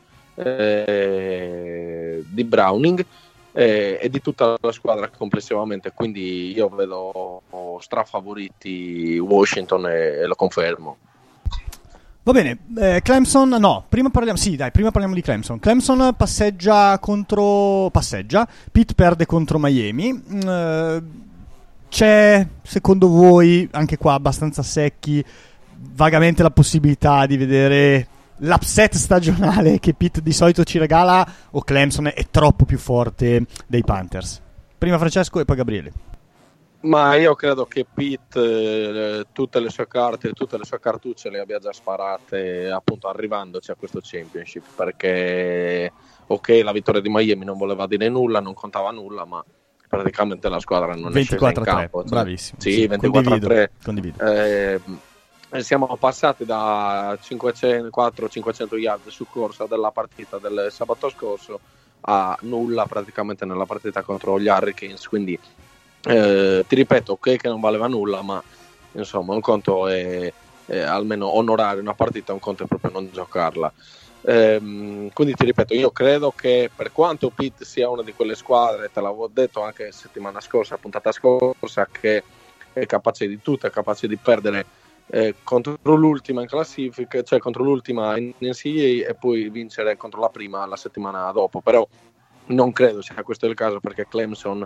eh, di Browning eh, e di tutta la squadra complessivamente, quindi io vedo strafavoriti Washington e, e lo confermo. Va bene, eh, Clemson, no, prima parliamo, sì dai, prima parliamo di Clemson. Clemson passeggia contro, passeggia, Pitt perde contro Miami, eh, c'è secondo voi, anche qua abbastanza secchi, vagamente la possibilità di vedere l'upset stagionale che Pitt di solito ci regala, o Clemson è troppo più forte dei Panthers? Prima Francesco e poi Gabriele. Ma io credo che Pitt eh, tutte le sue carte, tutte le sue cartucce le abbia già sparate appunto arrivandoci a questo championship, perché ok, la vittoria di Miami non voleva dire nulla, non contava nulla, ma praticamente la squadra non è scesa in campo. Cioè, bravissimo. Sì, sì, ventiquattro a tre. Condivido. Eh, siamo passati da cinquecento, quattrocento cinquecento yard su corsa della partita del sabato scorso a nulla praticamente nella partita contro gli Hurricanes, quindi Eh, ti ripeto, ok che non valeva nulla, ma insomma un conto è, è almeno onorare una partita, un conto è proprio non giocarla. Eh, quindi ti ripeto, io credo che per quanto Pitt sia una di quelle squadre, te l'avevo detto anche settimana scorsa, puntata scorsa, che è capace di tutto, è capace di perdere eh, contro l'ultima in classifica, cioè contro l'ultima in N C A A e poi vincere contro la prima la settimana dopo, però non credo sia questo il caso, perché Clemson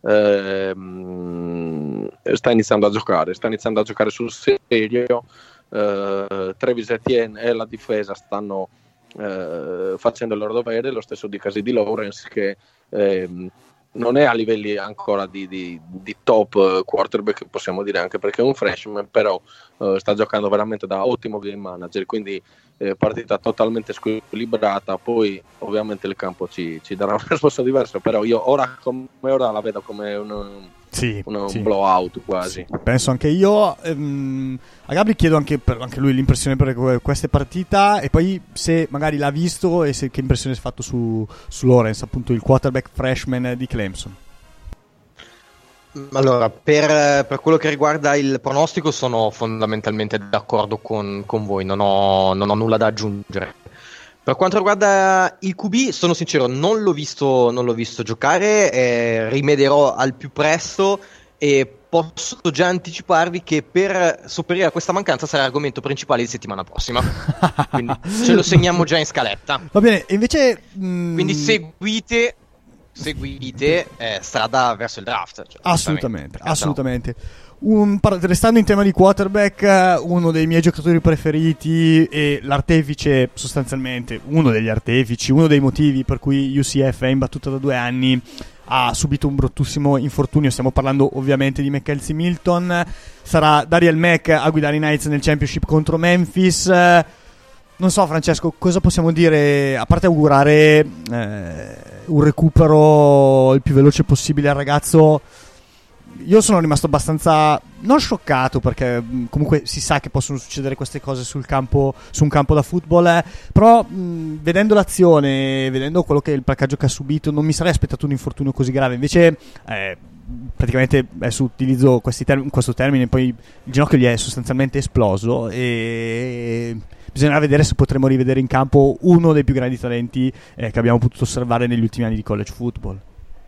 ehm, sta iniziando a giocare, sta iniziando a giocare sul serio. Eh, Travis Etienne e la difesa stanno eh, facendo il loro dovere, lo stesso di casi di Lawrence, che ehm, non è a livelli ancora di, di, di top quarterback, possiamo dire, anche perché è un freshman, però eh, sta giocando veramente da ottimo game manager, quindi eh, partita totalmente squilibrata. Poi ovviamente il campo ci, ci darà una risposta diversa, però io ora come ora la vedo come un, sì, un sì. blowout quasi. Sì, penso anche io. ehm, a Gabri chiedo anche, per, anche lui l'impressione per queste partite, e poi se magari l'ha visto e se, che impressione si è fatto su, su Lawrence, appunto il quarterback freshman di Clemson. Allora, per, per quello che riguarda il pronostico sono fondamentalmente d'accordo con, con voi, non ho, non ho nulla da aggiungere. Per quanto riguarda il Q B, sono sincero, non l'ho visto, non l'ho visto giocare, eh, rimedierò al più presto e posso già anticiparvi che per sopperire a questa mancanza sarà l'argomento principale di settimana prossima. Quindi ce lo segniamo già in scaletta. Va bene, invece... Mh... Quindi seguite... seguite eh, strada verso il draft, cioè, assolutamente, assolutamente. Un, restando in tema di quarterback, uno dei miei giocatori preferiti e l'artefice, sostanzialmente uno degli artefici, uno dei motivi per cui U C F è imbattuta da due anni, ha subito un bruttissimo infortunio. Stiamo parlando ovviamente di McKelvey Milton. Sarà Dariel Mack a guidare i Knights nel championship contro Memphis. Non so, Francesco, cosa possiamo dire, a parte augurare eh, un recupero il più veloce possibile al ragazzo. Io sono rimasto abbastanza, non scioccato, perché comunque si sa che possono succedere queste cose sul campo, su un campo da football, eh, però mh, vedendo l'azione, vedendo quello che è il placcaggio che ha subito, non mi sarei aspettato un infortunio così grave. Invece eh, praticamente adesso utilizzo questi term- questo termine, poi il ginocchio gli è sostanzialmente esploso e bisognerà vedere se potremo rivedere in campo uno dei più grandi talenti eh, che abbiamo potuto osservare negli ultimi anni di college football.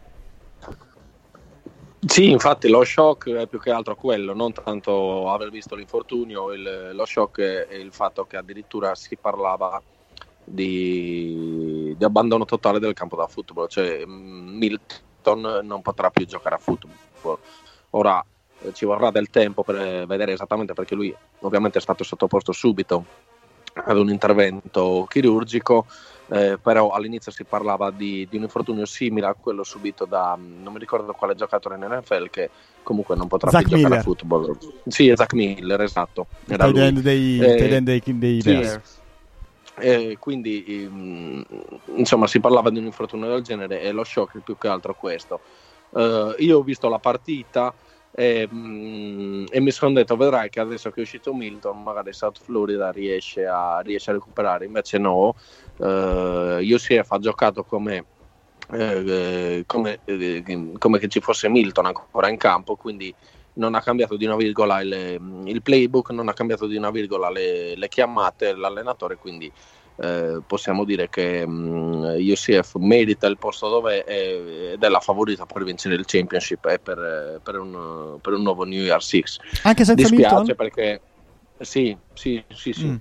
Sì, infatti lo shock è più che altro quello, non tanto aver visto l'infortunio, il, lo shock è, è il fatto che addirittura si parlava di, di abbandono totale del campo da football, cioè Milton non potrà più giocare a football. Ora eh, ci vorrà del tempo per vedere esattamente, perché lui ovviamente è stato sottoposto subito ad un intervento chirurgico, eh, però all'inizio si parlava di, di un infortunio simile a quello subito da, non mi ricordo quale giocatore in N F L, che comunque non potrà Zach più Miller. giocare a football. Sì, Zach Miller, esatto. Era Il tight end dei, eh, tight end dei, dei sì, Bears. eh, quindi mh, insomma si parlava di un infortunio del genere e lo shock è più che altro questo. Uh, io ho visto la partita e, mh, e mi sono detto, vedrai che adesso che è uscito Milton magari South Florida riesce a, riesce a recuperare, invece no. uh, U C F ha giocato come, eh, come, eh, come che ci fosse Milton ancora in campo, quindi non ha cambiato di una virgola il, il playbook, non ha cambiato di una virgola le, le chiamate, l'allenatore, quindi Eh, possiamo dire che um, U C F merita il posto dove è, ed è la favorita per vincere il championship e per, per, un, per un nuovo New Year Six. Anche senza Dispiace Milton? perché sì, sì, sì, sì. Mm.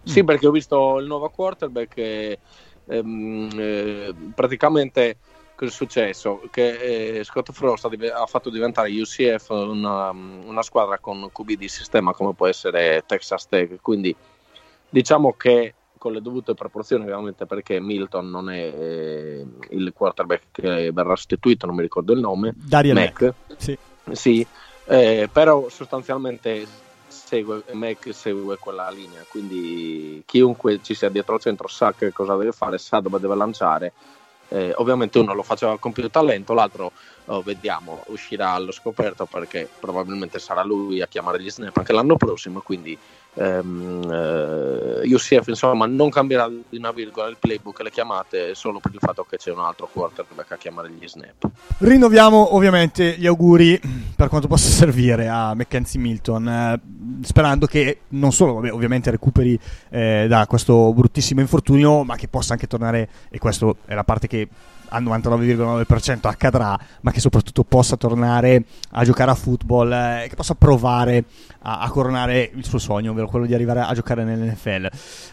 Sì, perché ho visto il nuovo quarterback e ehm, eh, praticamente cosa è successo? Che eh, Scott Frost ha, div- ha fatto diventare U C F una, una squadra con Q B di sistema come può essere Texas Tech, quindi diciamo che con le dovute proporzioni, ovviamente, perché Milton non è eh, il quarterback che verrà sostituito, non mi ricordo il nome, Dariel Mac, Mac. Sì, sì, eh, però sostanzialmente segue, Mac segue quella linea, quindi chiunque ci sia dietro al centro sa che cosa deve fare, sa dove deve lanciare. Eh, ovviamente uno lo faceva con più talento, l'altro oh, vediamo, uscirà allo scoperto perché probabilmente sarà lui a chiamare gli snap anche l'anno prossimo, quindi ehm, eh, U C F insomma non cambierà di una virgola il playbook e le chiamate solo per il fatto che c'è un altro quarterback a chiamare gli snap. Rinnoviamo ovviamente gli auguri per quanto possa servire a Mackenzie Milton, eh, sperando che non solo vabbè, ovviamente recuperi eh, da questo bruttissimo infortunio, ma che possa anche tornare, e questa è la parte che al novantanove virgola nove per cento accadrà, ma che soprattutto possa tornare a giocare a football e eh, che possa provare a, a coronare il suo sogno, ovvero quello di arrivare a giocare nell'N F L.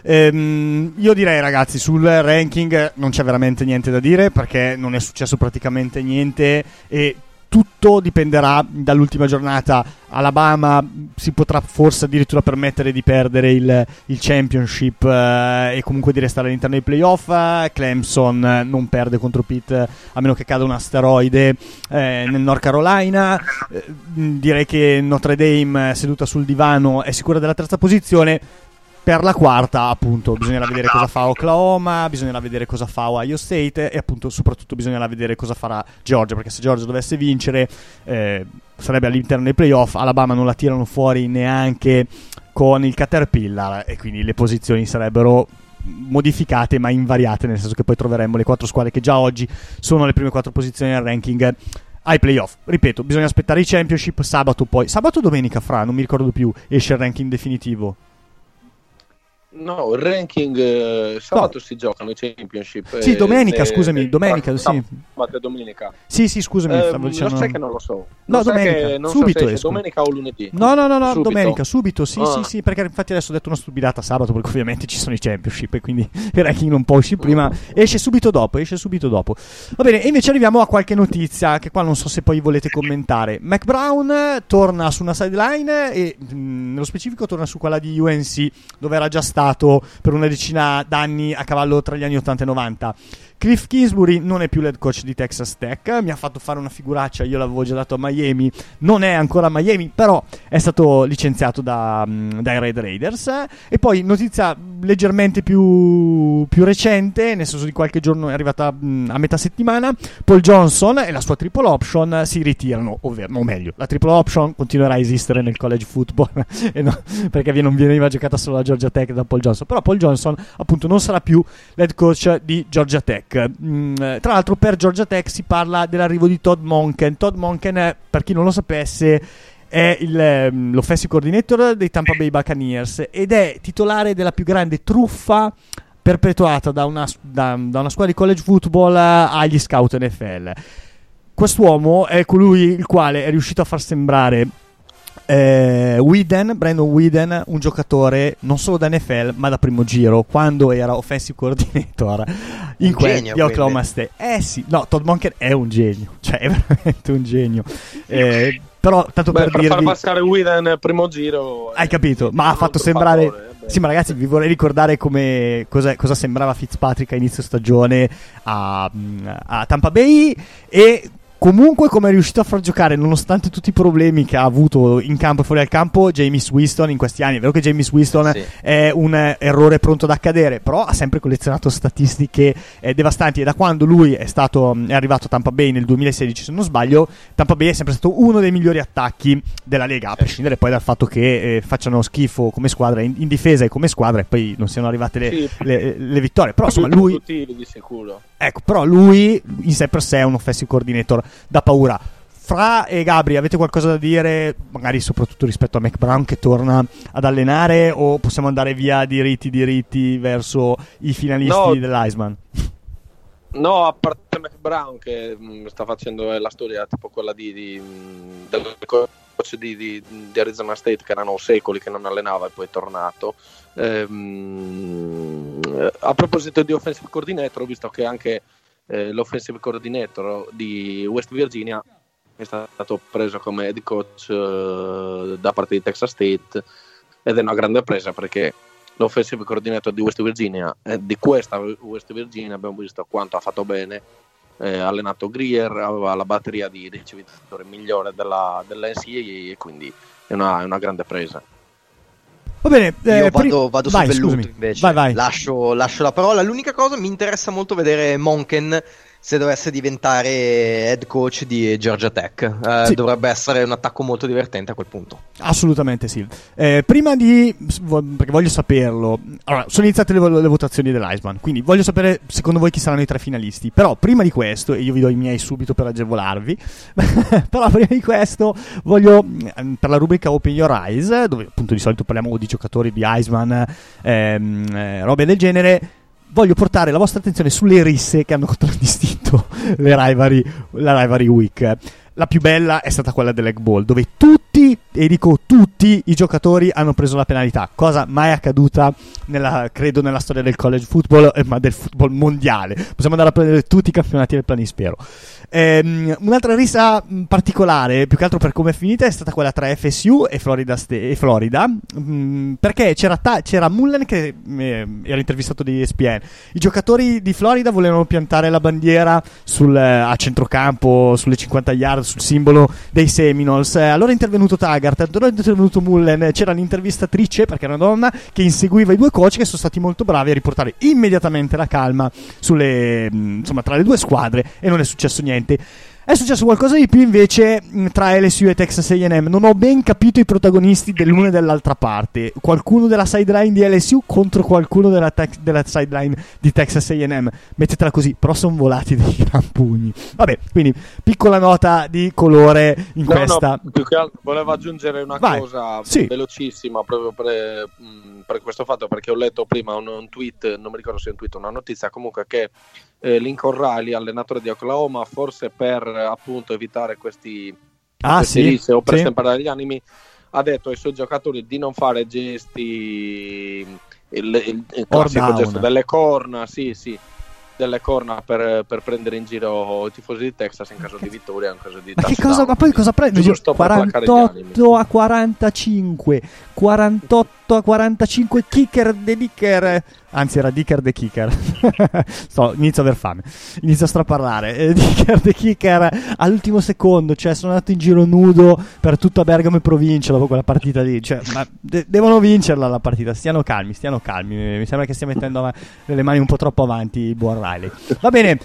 Ehm, io direi, ragazzi, sul ranking non c'è veramente niente da dire perché non è successo praticamente niente e tutto dipenderà dall'ultima giornata. Alabama si potrà forse addirittura permettere di perdere il, il championship eh, e comunque di restare all'interno dei playoff. Clemson eh, non perde contro Pitt eh, a meno che cada un asteroide eh, nel North Carolina. Eh, direi che Notre Dame seduta sul divano è sicura della terza posizione. Per la quarta, appunto, bisognerà vedere cosa fa Oklahoma, bisognerà vedere cosa fa Ohio State e appunto soprattutto bisognerà vedere cosa farà Georgia, perché se Georgia dovesse vincere eh, sarebbe all'interno dei playoff. Alabama non la tirano fuori neanche con il Caterpillar e quindi le posizioni sarebbero modificate ma invariate, nel senso che poi troveremmo le quattro squadre che già oggi sono le prime quattro posizioni al ranking ai playoff. Ripeto, bisogna aspettare i championship, sabato poi, sabato o domenica, fra, non mi ricordo più, esce il ranking definitivo. No, il ranking eh, sabato no. Si giocano i championship. Sì, domenica, eh, scusami, eh, domenica, eh, sì. Sabato e domenica. Sì, sì, scusami, eh, stavo dicendo. Lo sai che non lo so. No, lo domenica, che non subito so se esco. domenica o lunedì. No, no, no, no, subito. domenica, subito, sì, ah. sì, sì, perché infatti adesso ho detto una stupidata sabato, perché ovviamente ci sono i championship e quindi il ranking non può uscire prima, esce subito dopo, esce subito dopo. Va bene, e invece arriviamo a qualche notizia che qua non so se poi volete commentare. Mac Brown torna su una sideline e mh, nello specifico torna su quella di U N C, dove era già stato per una decina d'anni a cavallo tra gli anni ottanta e novanta. Cliff Kingsbury non è più l'head coach di Texas Tech, mi ha fatto fare una figuraccia, io l'avevo già dato a Miami, non è ancora a Miami, però è stato licenziato da, dai Red Raiders. E poi notizia leggermente più, più recente, nel senso di qualche giorno, è arrivata mh, a metà settimana, Paul Johnson e la sua triple option si ritirano, ovvero, o meglio, la triple option continuerà a esistere nel college football e no, perché non veniva giocata solo a Georgia Tech da Paul Johnson, però Paul Johnson appunto non sarà più l'head coach di Georgia Tech. Mm, tra l'altro per Georgia Tech si parla dell'arrivo di Todd Monken. Todd Monken è, per chi non lo sapesse, è il, l'offensive coordinator dei Tampa Bay Buccaneers ed è titolare della più grande truffa perpetuata da una, da, da una squadra di college football agli scout N F L. Quest'uomo è colui il quale è riuscito a far sembrare Eh, Whedon, Brandon Whedon, un giocatore non solo da N F L ma da primo giro, quando era offensive coordinator in que- genio, di Oklahoma State. Eh sì, no, Todd Monken è un genio, cioè è veramente un genio. Eh, però tanto Beh, per, per dirvi, far passare Whedon primo giro, hai eh, capito, sì, ma ha fatto sembrare fattore, eh, sì, ma ragazzi, vi vorrei ricordare come cosa, cosa sembrava Fitzpatrick a inizio stagione a, a Tampa Bay e comunque come è riuscito a far giocare, nonostante tutti i problemi che ha avuto in campo e fuori dal campo, Jameis Winston in questi anni. È vero che Jameis Winston sì. è un errore pronto ad accadere, però ha sempre collezionato statistiche eh, devastanti e da quando lui è stato è arrivato a Tampa Bay nel duemilasedici, se non sbaglio, Tampa Bay è sempre stato uno dei migliori attacchi della Lega, a prescindere poi dal fatto che eh, facciano schifo come squadra in, in difesa e come squadra e poi non siano arrivate le, sì. le, le vittorie, però insomma lui di sicuro. Ecco, però lui in sé per sé è un offensive coordinator da paura. Fra e Gabri, avete qualcosa da dire, magari soprattutto rispetto a Mac Brown che torna ad allenare, o possiamo andare via diritti diritti verso i finalisti no, dell'Heisman? No, a parte Mac Brown che mh, sta facendo la storia tipo quella di, di del coach di, di, di Arizona State, che erano secoli che non allenava e poi è tornato. Ehm, a proposito di offensive coordinator, ho visto che anche eh, l'offensive coordinator di West Virginia è stato preso come head coach eh, da parte di Texas State, ed è una grande presa, perché l'offensive coordinator di West Virginia, eh, di questa West Virginia, abbiamo visto quanto ha fatto bene. Eh, ha allenato Grier, aveva la batteria di ricevitori migliore della, della N C A A, e quindi è una, è una grande presa. Va bene, eh, io pri- vado, vado vai, su Velluto scusami. invece. Vai, vai. Lascio, lascio la parola. L'unica cosa, mi interessa molto vedere Monken se dovesse diventare head coach di Georgia Tech. Eh, Sì. Dovrebbe essere un attacco molto divertente a quel punto. Assolutamente sì. Eh, prima di, perché voglio saperlo, allora, sono iniziate le, le votazioni dell'Heisman, quindi voglio sapere secondo voi chi saranno i tre finalisti. Però prima di questo, e io vi do i miei subito per agevolarvi, però prima di questo voglio, per la rubrica Open Your Eyes, dove appunto di solito parliamo di giocatori di Heisman, ehm, eh, robe del genere, voglio portare la vostra attenzione sulle risse che hanno contraddistinto le rivalry, la rivalry week. La più bella è stata quella dell'Egg Bowl, dove tutti, e dico tutti, i giocatori hanno preso la penalità, cosa mai accaduta nella, credo nella storia del college football, eh, ma del football mondiale. Possiamo andare a prendere tutti i campionati del planispero. Ehm, un'altra rissa mh, particolare, più che altro per come è finita, è stata quella tra F S U e Florida, St- e Florida mh, perché c'era, ta- c'era Mullen che eh, era intervistato di E S P N. I giocatori di Florida volevano piantare la bandiera sul, eh, a centrocampo, sulle cinquanta yard, sul simbolo dei Seminoles. Eh, allora è intervenuto Taggart, allora è intervenuto Mullen, c'era l'intervistatrice, perché era una donna, che inseguiva i due coach, che sono stati molto bravi a riportare immediatamente la calma sulle, mh, insomma, tra le due squadre, e non è successo niente. È successo qualcosa di più invece mh, tra L S U e Texas A and M. Non ho ben capito i protagonisti dell'una e dell'altra parte. Qualcuno della sideline di L S U contro qualcuno della, te- della sideline di Texas A and M. Mettetela così, però sono volati dei gran pugni. Vabbè, quindi piccola nota di colore in No, questa. no, più che altro volevo aggiungere una Vai. cosa Sì. velocissima, proprio per, mh, per questo fatto, perché ho letto prima un, un tweet, non mi ricordo se è un tweet o una notizia, comunque, che eh, Lincoln Riley, allenatore di Oklahoma, forse per appunto evitare questi, Ah, questi sì, risse o per sì. stemperare gli animi, ha detto ai suoi giocatori di non fare gesti, il, il, il classico down. gesto delle corna, sì sì, delle corna per, per prendere in giro i tifosi di Texas in caso di vittoria, in caso di Ma che touchdown. cosa? Ma poi cosa prende? Giusto per placare gli animi. quarantotto a quarantacinque, quarantotto a quarantacinque, kicker de Dicker. Anzi, era Dicker the Kicker. Sto, inizio a aver fame. Inizio a straparlare. Eh, Dicker the Kicker all'ultimo secondo. Cioè, sono andato in giro nudo per tutta Bergamo e provincia dopo quella partita lì. Cioè, ma de- devono vincerla la partita. Stiano calmi, stiano calmi. Mi sembra che stia mettendo av- le mani un po' troppo avanti il buon Riley. Va bene.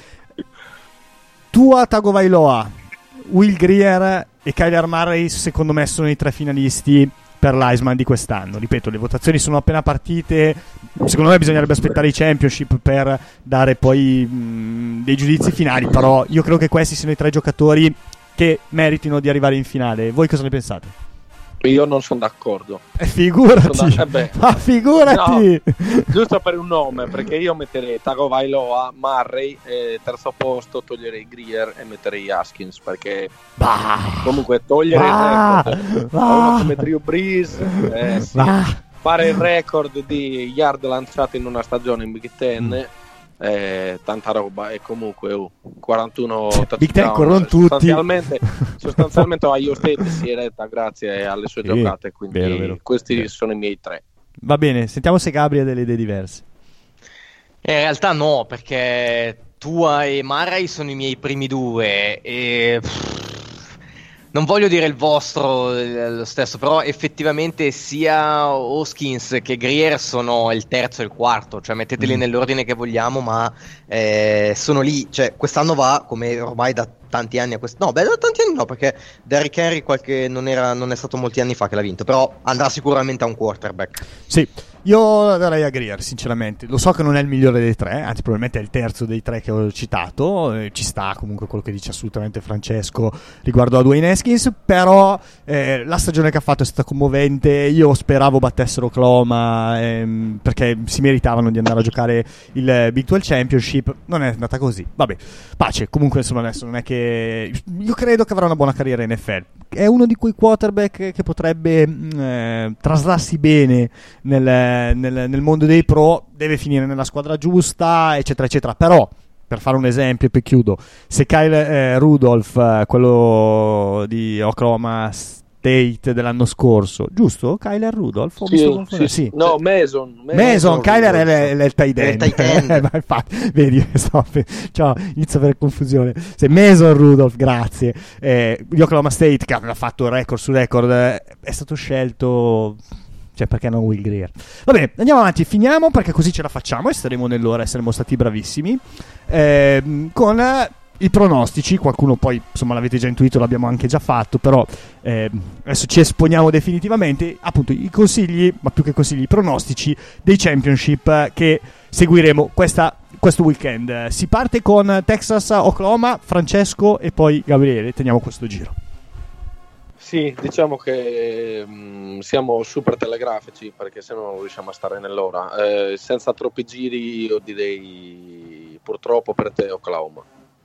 Tua Tagovailoa, Will Grier e Kyler Murray, secondo me, sono i tre finalisti per l'Heisman di quest'anno. Ripeto, le votazioni sono appena partite. Secondo me bisognerebbe aspettare i championship per dare poi mh, dei giudizi finali, però io credo che questi siano i tre giocatori che meritino di arrivare in finale. Voi cosa ne pensate? Io non sono d'accordo. Eh, figurati, Sono da- eh beh. ma figurati. No, giusto per un nome, perché io metterei Tagovailoa, Murray, e terzo posto toglierei Grier e metterei Haskins, perché Bah, comunque togliere bah, il record bah, a uno come Drew Brees, eh, sì, bah. fare il record di yard lanciati in una stagione in Big Ten, Mm. eh, tanta roba, e comunque uh, quarantuno Big Ten touchdown. corrono tutti. sostanzialmente, sostanzialmente Ohio State si è retta grazie alle sue Sì, giocate, quindi vero, vero. questi Vero. sono i miei tre. Va bene, sentiamo se Gabri ha delle idee diverse. Eh, in realtà no, perché Tua e Murray sono i miei primi due e pff, non voglio dire il vostro eh, lo stesso, però effettivamente sia Hoskins che Grier sono il terzo e il quarto, cioè metteteli Mm. nell'ordine che vogliamo, ma eh, sono lì, cioè quest'anno va come ormai da tanti anni a quest- no, beh, da tanti anni no, perché Derrick Henry qualche non era non è stato molti anni fa che l'ha vinto, però andrà sicuramente a un quarterback. Sì, Io darei a Greer, sinceramente. Lo so che non è il migliore dei tre, anzi probabilmente è il terzo dei tre che ho citato. Eh, ci sta comunque quello che dice assolutamente Francesco riguardo a Dwayne Haskins, però eh, la stagione che ha fatto è stata commovente. Io speravo battessero Oklahoma ehm, perché si meritavano di andare a giocare il Big dodici Championship. Non è andata così. Vabbè, pace. Comunque insomma adesso non è che... Io credo che avrà una buona carriera in N F L. È uno di quei quarterback che potrebbe eh, traslarsi bene nel, nel, nel mondo dei pro, deve finire nella squadra giusta, eccetera, eccetera. Però, per fare un esempio e poi chiudo, se Kyle eh, Rudolph, eh, quello di Oklahoma State dell'anno scorso, giusto? Kyler Rudolph? Sì, sì, sì. No, Mason. Mason, Mason Kyler è, è, è il tight end. È il tight end. Infatti, vedi, stop. Ciao, inizio a avere confusione. Se Mason Rudolph, grazie. Eh, di Oklahoma State, che ha fatto record su record, eh, è stato scelto... Cioè, perché non Will Greer? Va bene, andiamo avanti, finiamo perché così ce la facciamo e staremo nell'ora e saremo stati bravissimi. Eh, con... Eh, i pronostici, qualcuno poi insomma l'avete già intuito, l'abbiamo anche già fatto, però eh, adesso ci esponiamo definitivamente, appunto i consigli, ma più che consigli, i pronostici dei championship che seguiremo questa, questo weekend. Si parte con Texas, Oklahoma, Francesco e poi Gabriele, teniamo questo giro. Sì, diciamo che mh, siamo super telegrafici perché se no non riusciamo a stare nell'ora. Eh, senza troppi giri io direi purtroppo per te Oklahoma.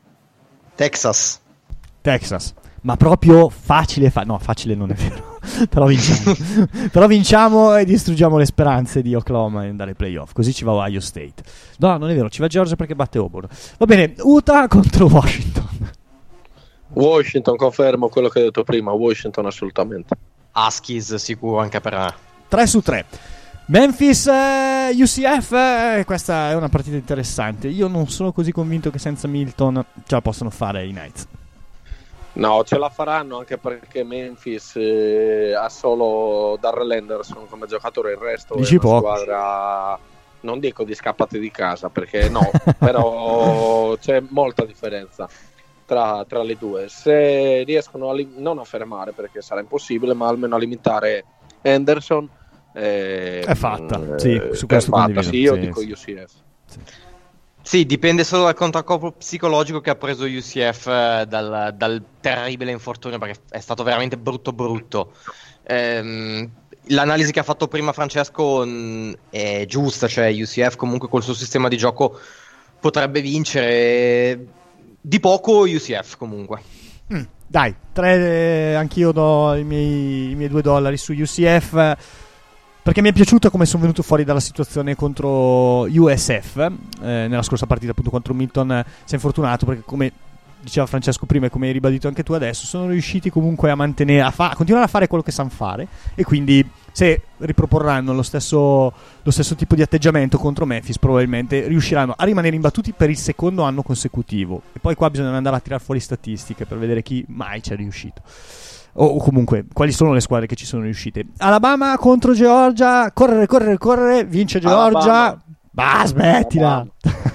Texas. Texas, ma proprio facile, fa- no facile non è vero, però vinciamo, però vinciamo e distruggiamo le speranze di Oklahoma e andare ai playoff, così ci va Ohio State. No, non è vero, ci va Georgia perché batte Auburn. Va bene, Utah contro Washington. Washington, confermo quello che ho detto prima, Washington assolutamente. Huskies sicuro anche per me. tre su tre. Memphis eh, U C F, eh, questa è una partita interessante. Io non sono così convinto che senza Milton ce la possano fare i Knights. No, ce la faranno anche perché Memphis eh, ha solo Darrell Henderson come giocatore, il resto Dici è una poco. squadra, non dico di scappate di casa perché no, però c'è molta differenza tra, tra le due. Se riescono a li- non a fermare perché sarà impossibile, ma almeno a limitare Henderson, Eh, è fatta, eh, sì, su questo è fatta, condivido. sì, io Sì, dico sì. U C F. Sì. Sì, dipende solo dal contraccolpo psicologico che ha preso U C F eh, dal, dal terribile infortunio, perché è stato veramente brutto brutto. Ehm, l'analisi che ha fatto prima Francesco mh, è giusta, cioè U C F comunque col suo sistema di gioco potrebbe vincere di poco. U C F comunque. Mm, dai, tre, eh, anch'io do i miei, i miei due dollari su U C F. Perché mi è piaciuto come sono venuto fuori dalla situazione contro U S F eh, nella scorsa partita, appunto contro Milton. Eh, si è infortunato perché, come diceva Francesco prima e come hai ribadito anche tu adesso, sono riusciti comunque a mantenere, a, fa- a continuare a fare quello che sanno fare, e quindi se riproporranno lo stesso, lo stesso tipo di atteggiamento contro Memphis probabilmente riusciranno a rimanere imbattuti per il secondo anno consecutivo. E poi qua bisogna andare a tirare fuori statistiche per vedere chi mai ci è riuscito. O comunque quali sono le squadre che ci sono riuscite. Alabama contro Georgia, correre correre correre, vince Georgia. Bah, smettila.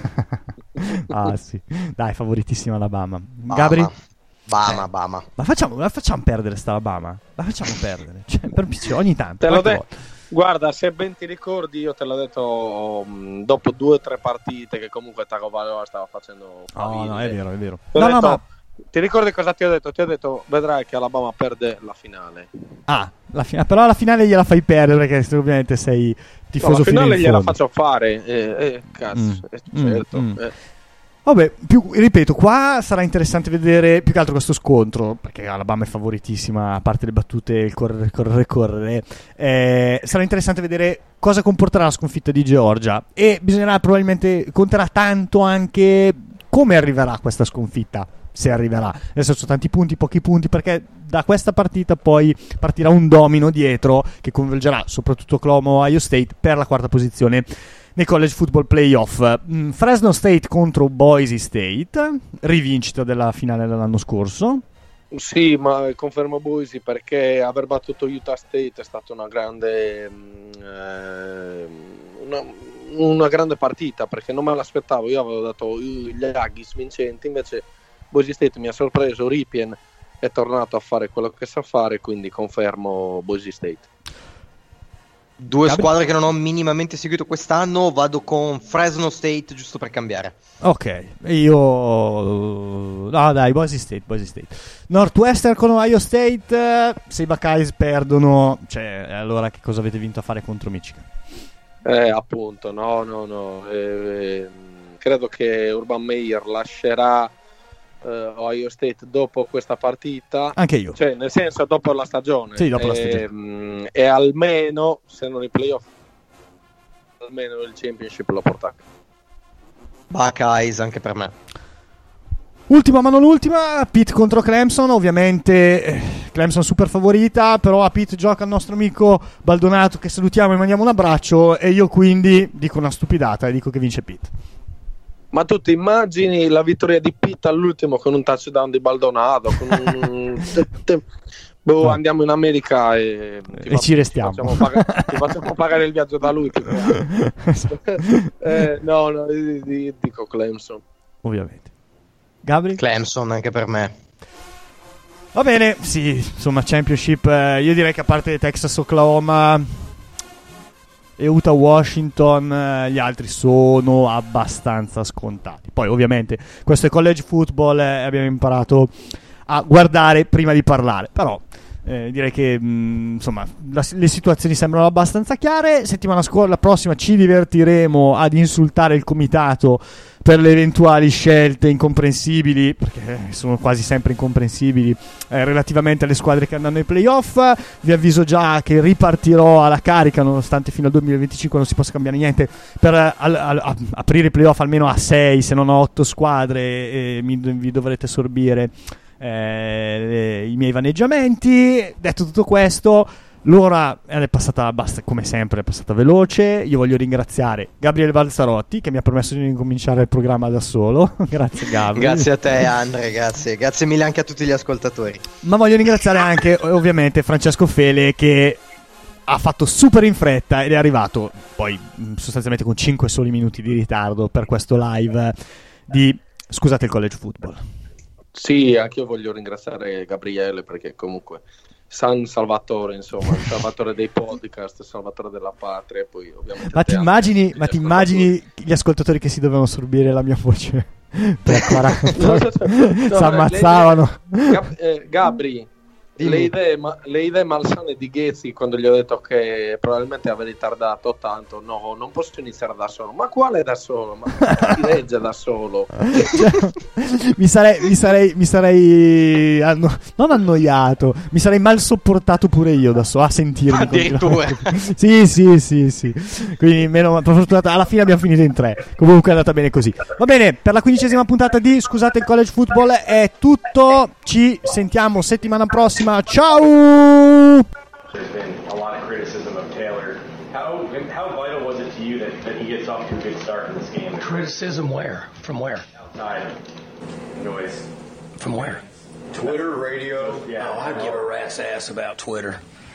Ah sì, dai, favoritissima Alabama. Gabri? Bama, eh. Bama. Ma facciamo, la facciamo perdere sta Alabama. La facciamo perdere, cioè, per piacere, ogni tanto. Te l'ho qualche de- volta. Guarda, se ben ti ricordi, io te l'ho detto mh, dopo due o tre partite che comunque Tagovailoa stava facendo Oh, faville. no, è vero, è vero. Ti ho No, detto, no, ma ti ricordi cosa ti ho detto? Ti ho detto, vedrai che Alabama perde la finale. ah, la fina- però alla finale gliela fai perdere perché ovviamente sei tifoso No, la fino finale in gliela fondo. faccio fare. Eh, eh, cazzo, Mm, eh, mm, certo. mm. Eh. Vabbè, più, ripeto, qua sarà interessante vedere più che altro questo scontro, perché Alabama è favoritissima, a parte le battute, il correre, correre, correre. Eh, sarà interessante vedere cosa comporterà la sconfitta di Georgia, e bisognerà probabilmente, conterà tanto anche come arriverà questa sconfitta, se arriverà. Adesso sono tanti punti, pochi punti, perché da questa partita poi partirà un domino dietro che coinvolgerà soprattutto Oklahoma, Ohio State per la quarta posizione nei college football playoff. mm, Fresno State contro Boise State, rivincita della finale dell'anno scorso. Sì, ma confermo Boise perché aver battuto Utah State è stata una grande mh, eh, una, una grande partita, perché non me l'aspettavo. Io avevo dato gli Aggies vincenti, invece Boise State mi ha sorpreso. Ripien è tornato a fare quello che sa fare, quindi confermo Boise State. Due Gabri? squadre che non ho minimamente seguito quest'anno, vado con Fresno State giusto per cambiare. Ok, io... No dai, Boise State, Boise State. Northwestern con Ohio State, eh, se i Buckeyes perdono, cioè, allora che cosa avete vinto a fare contro Michigan? Eh, appunto, no, no, no. Eh, credo che Urban Meyer lascerà eh, Ohio State dopo questa partita. Anche io. Cioè, nel senso, dopo la stagione. Sì, dopo la e, stagione. mh, e almeno, se non i playoff, almeno il championship lo porta. Buckeyes anche per me. Ultima ma non ultima, Pitt contro Clemson, ovviamente eh, Clemson super favorita, però a Pitt gioca il nostro amico Baldonato che salutiamo e mandiamo un abbraccio, e io quindi dico una stupidata e dico che vince Pitt. Ma tu ti immagini la vittoria di Pitt all'ultimo con un touchdown di Baldonato? Con un... boh, no. Andiamo in America e, e fa... ci restiamo. Ti facciamo, pagare, ti facciamo pagare il viaggio da lui. eh, no, no, dico Clemson. Ovviamente. Gabri? Clemson anche per me. Va bene, sì, insomma, championship, eh, io direi che a parte Texas, Oklahoma e Utah, Washington, eh, gli altri sono abbastanza scontati. Poi ovviamente questo è college football, eh, abbiamo imparato a guardare prima di parlare, però eh, direi che mh, insomma la, le situazioni sembrano abbastanza chiare. Settimana scorsa, la prossima ci divertiremo ad insultare il comitato per le eventuali scelte incomprensibili, perché sono quasi sempre incomprensibili, eh, relativamente alle squadre che andranno ai playoff. Vi avviso già che ripartirò alla carica, nonostante fino al duemilaventicinque non si possa cambiare niente, per a, a, a, aprire i playoff almeno a sei, se non a otto squadre, e mi, vi dovrete sorbire eh, le, i miei vaneggiamenti. Detto tutto questo, l'ora è passata, basta, come sempre è passata veloce. Io voglio ringraziare Gabriele Balzarotti che mi ha permesso di incominciare il programma da solo. Grazie Gabri. Grazie a te Andre, grazie. Grazie mille anche a tutti gli ascoltatori. Ma voglio ringraziare anche ovviamente Francesco Fele, che ha fatto super in fretta ed è arrivato poi sostanzialmente con cinque soli minuti di ritardo per questo live di Scusate il College Football. Sì, anche io voglio ringraziare Gabriele, perché comunque San Salvatore, insomma, il salvatore dei podcast, il salvatore della patria. Poi ovviamente ma ti immagini, ma ti immagini gli ascoltatori che si dovevano sorbire la mia voce per quaranta? No, si ammazzavano. Gab- eh, Gabri, le idee, ma- le idee malsane di Ghezzi, quando gli ho detto che probabilmente avevi ritardato tanto, no, non posso iniziare da solo. Ma quale da solo? Ma chi legge da solo? Cioè, mi sarei, mi sarei, mi sarei anno- non annoiato, mi sarei mal sopportato pure io da solo a sentirmi. Addirittura. Sì, sì, sì, sì. Quindi meno, per fortuna, alla fine abbiamo finito in tre. Comunque è andata bene così. Va bene, per la quindicesima puntata di Scusate il College Football è tutto. Ci sentiamo settimana prossima. Ciao! There's been a lot of criticism of Taylor. How how vital was it to you that, that he gets off to a good start in this game? Criticism where? From where? Outside noise. From where? Twitter, radio. Oh, I give a rat's ass about Twitter.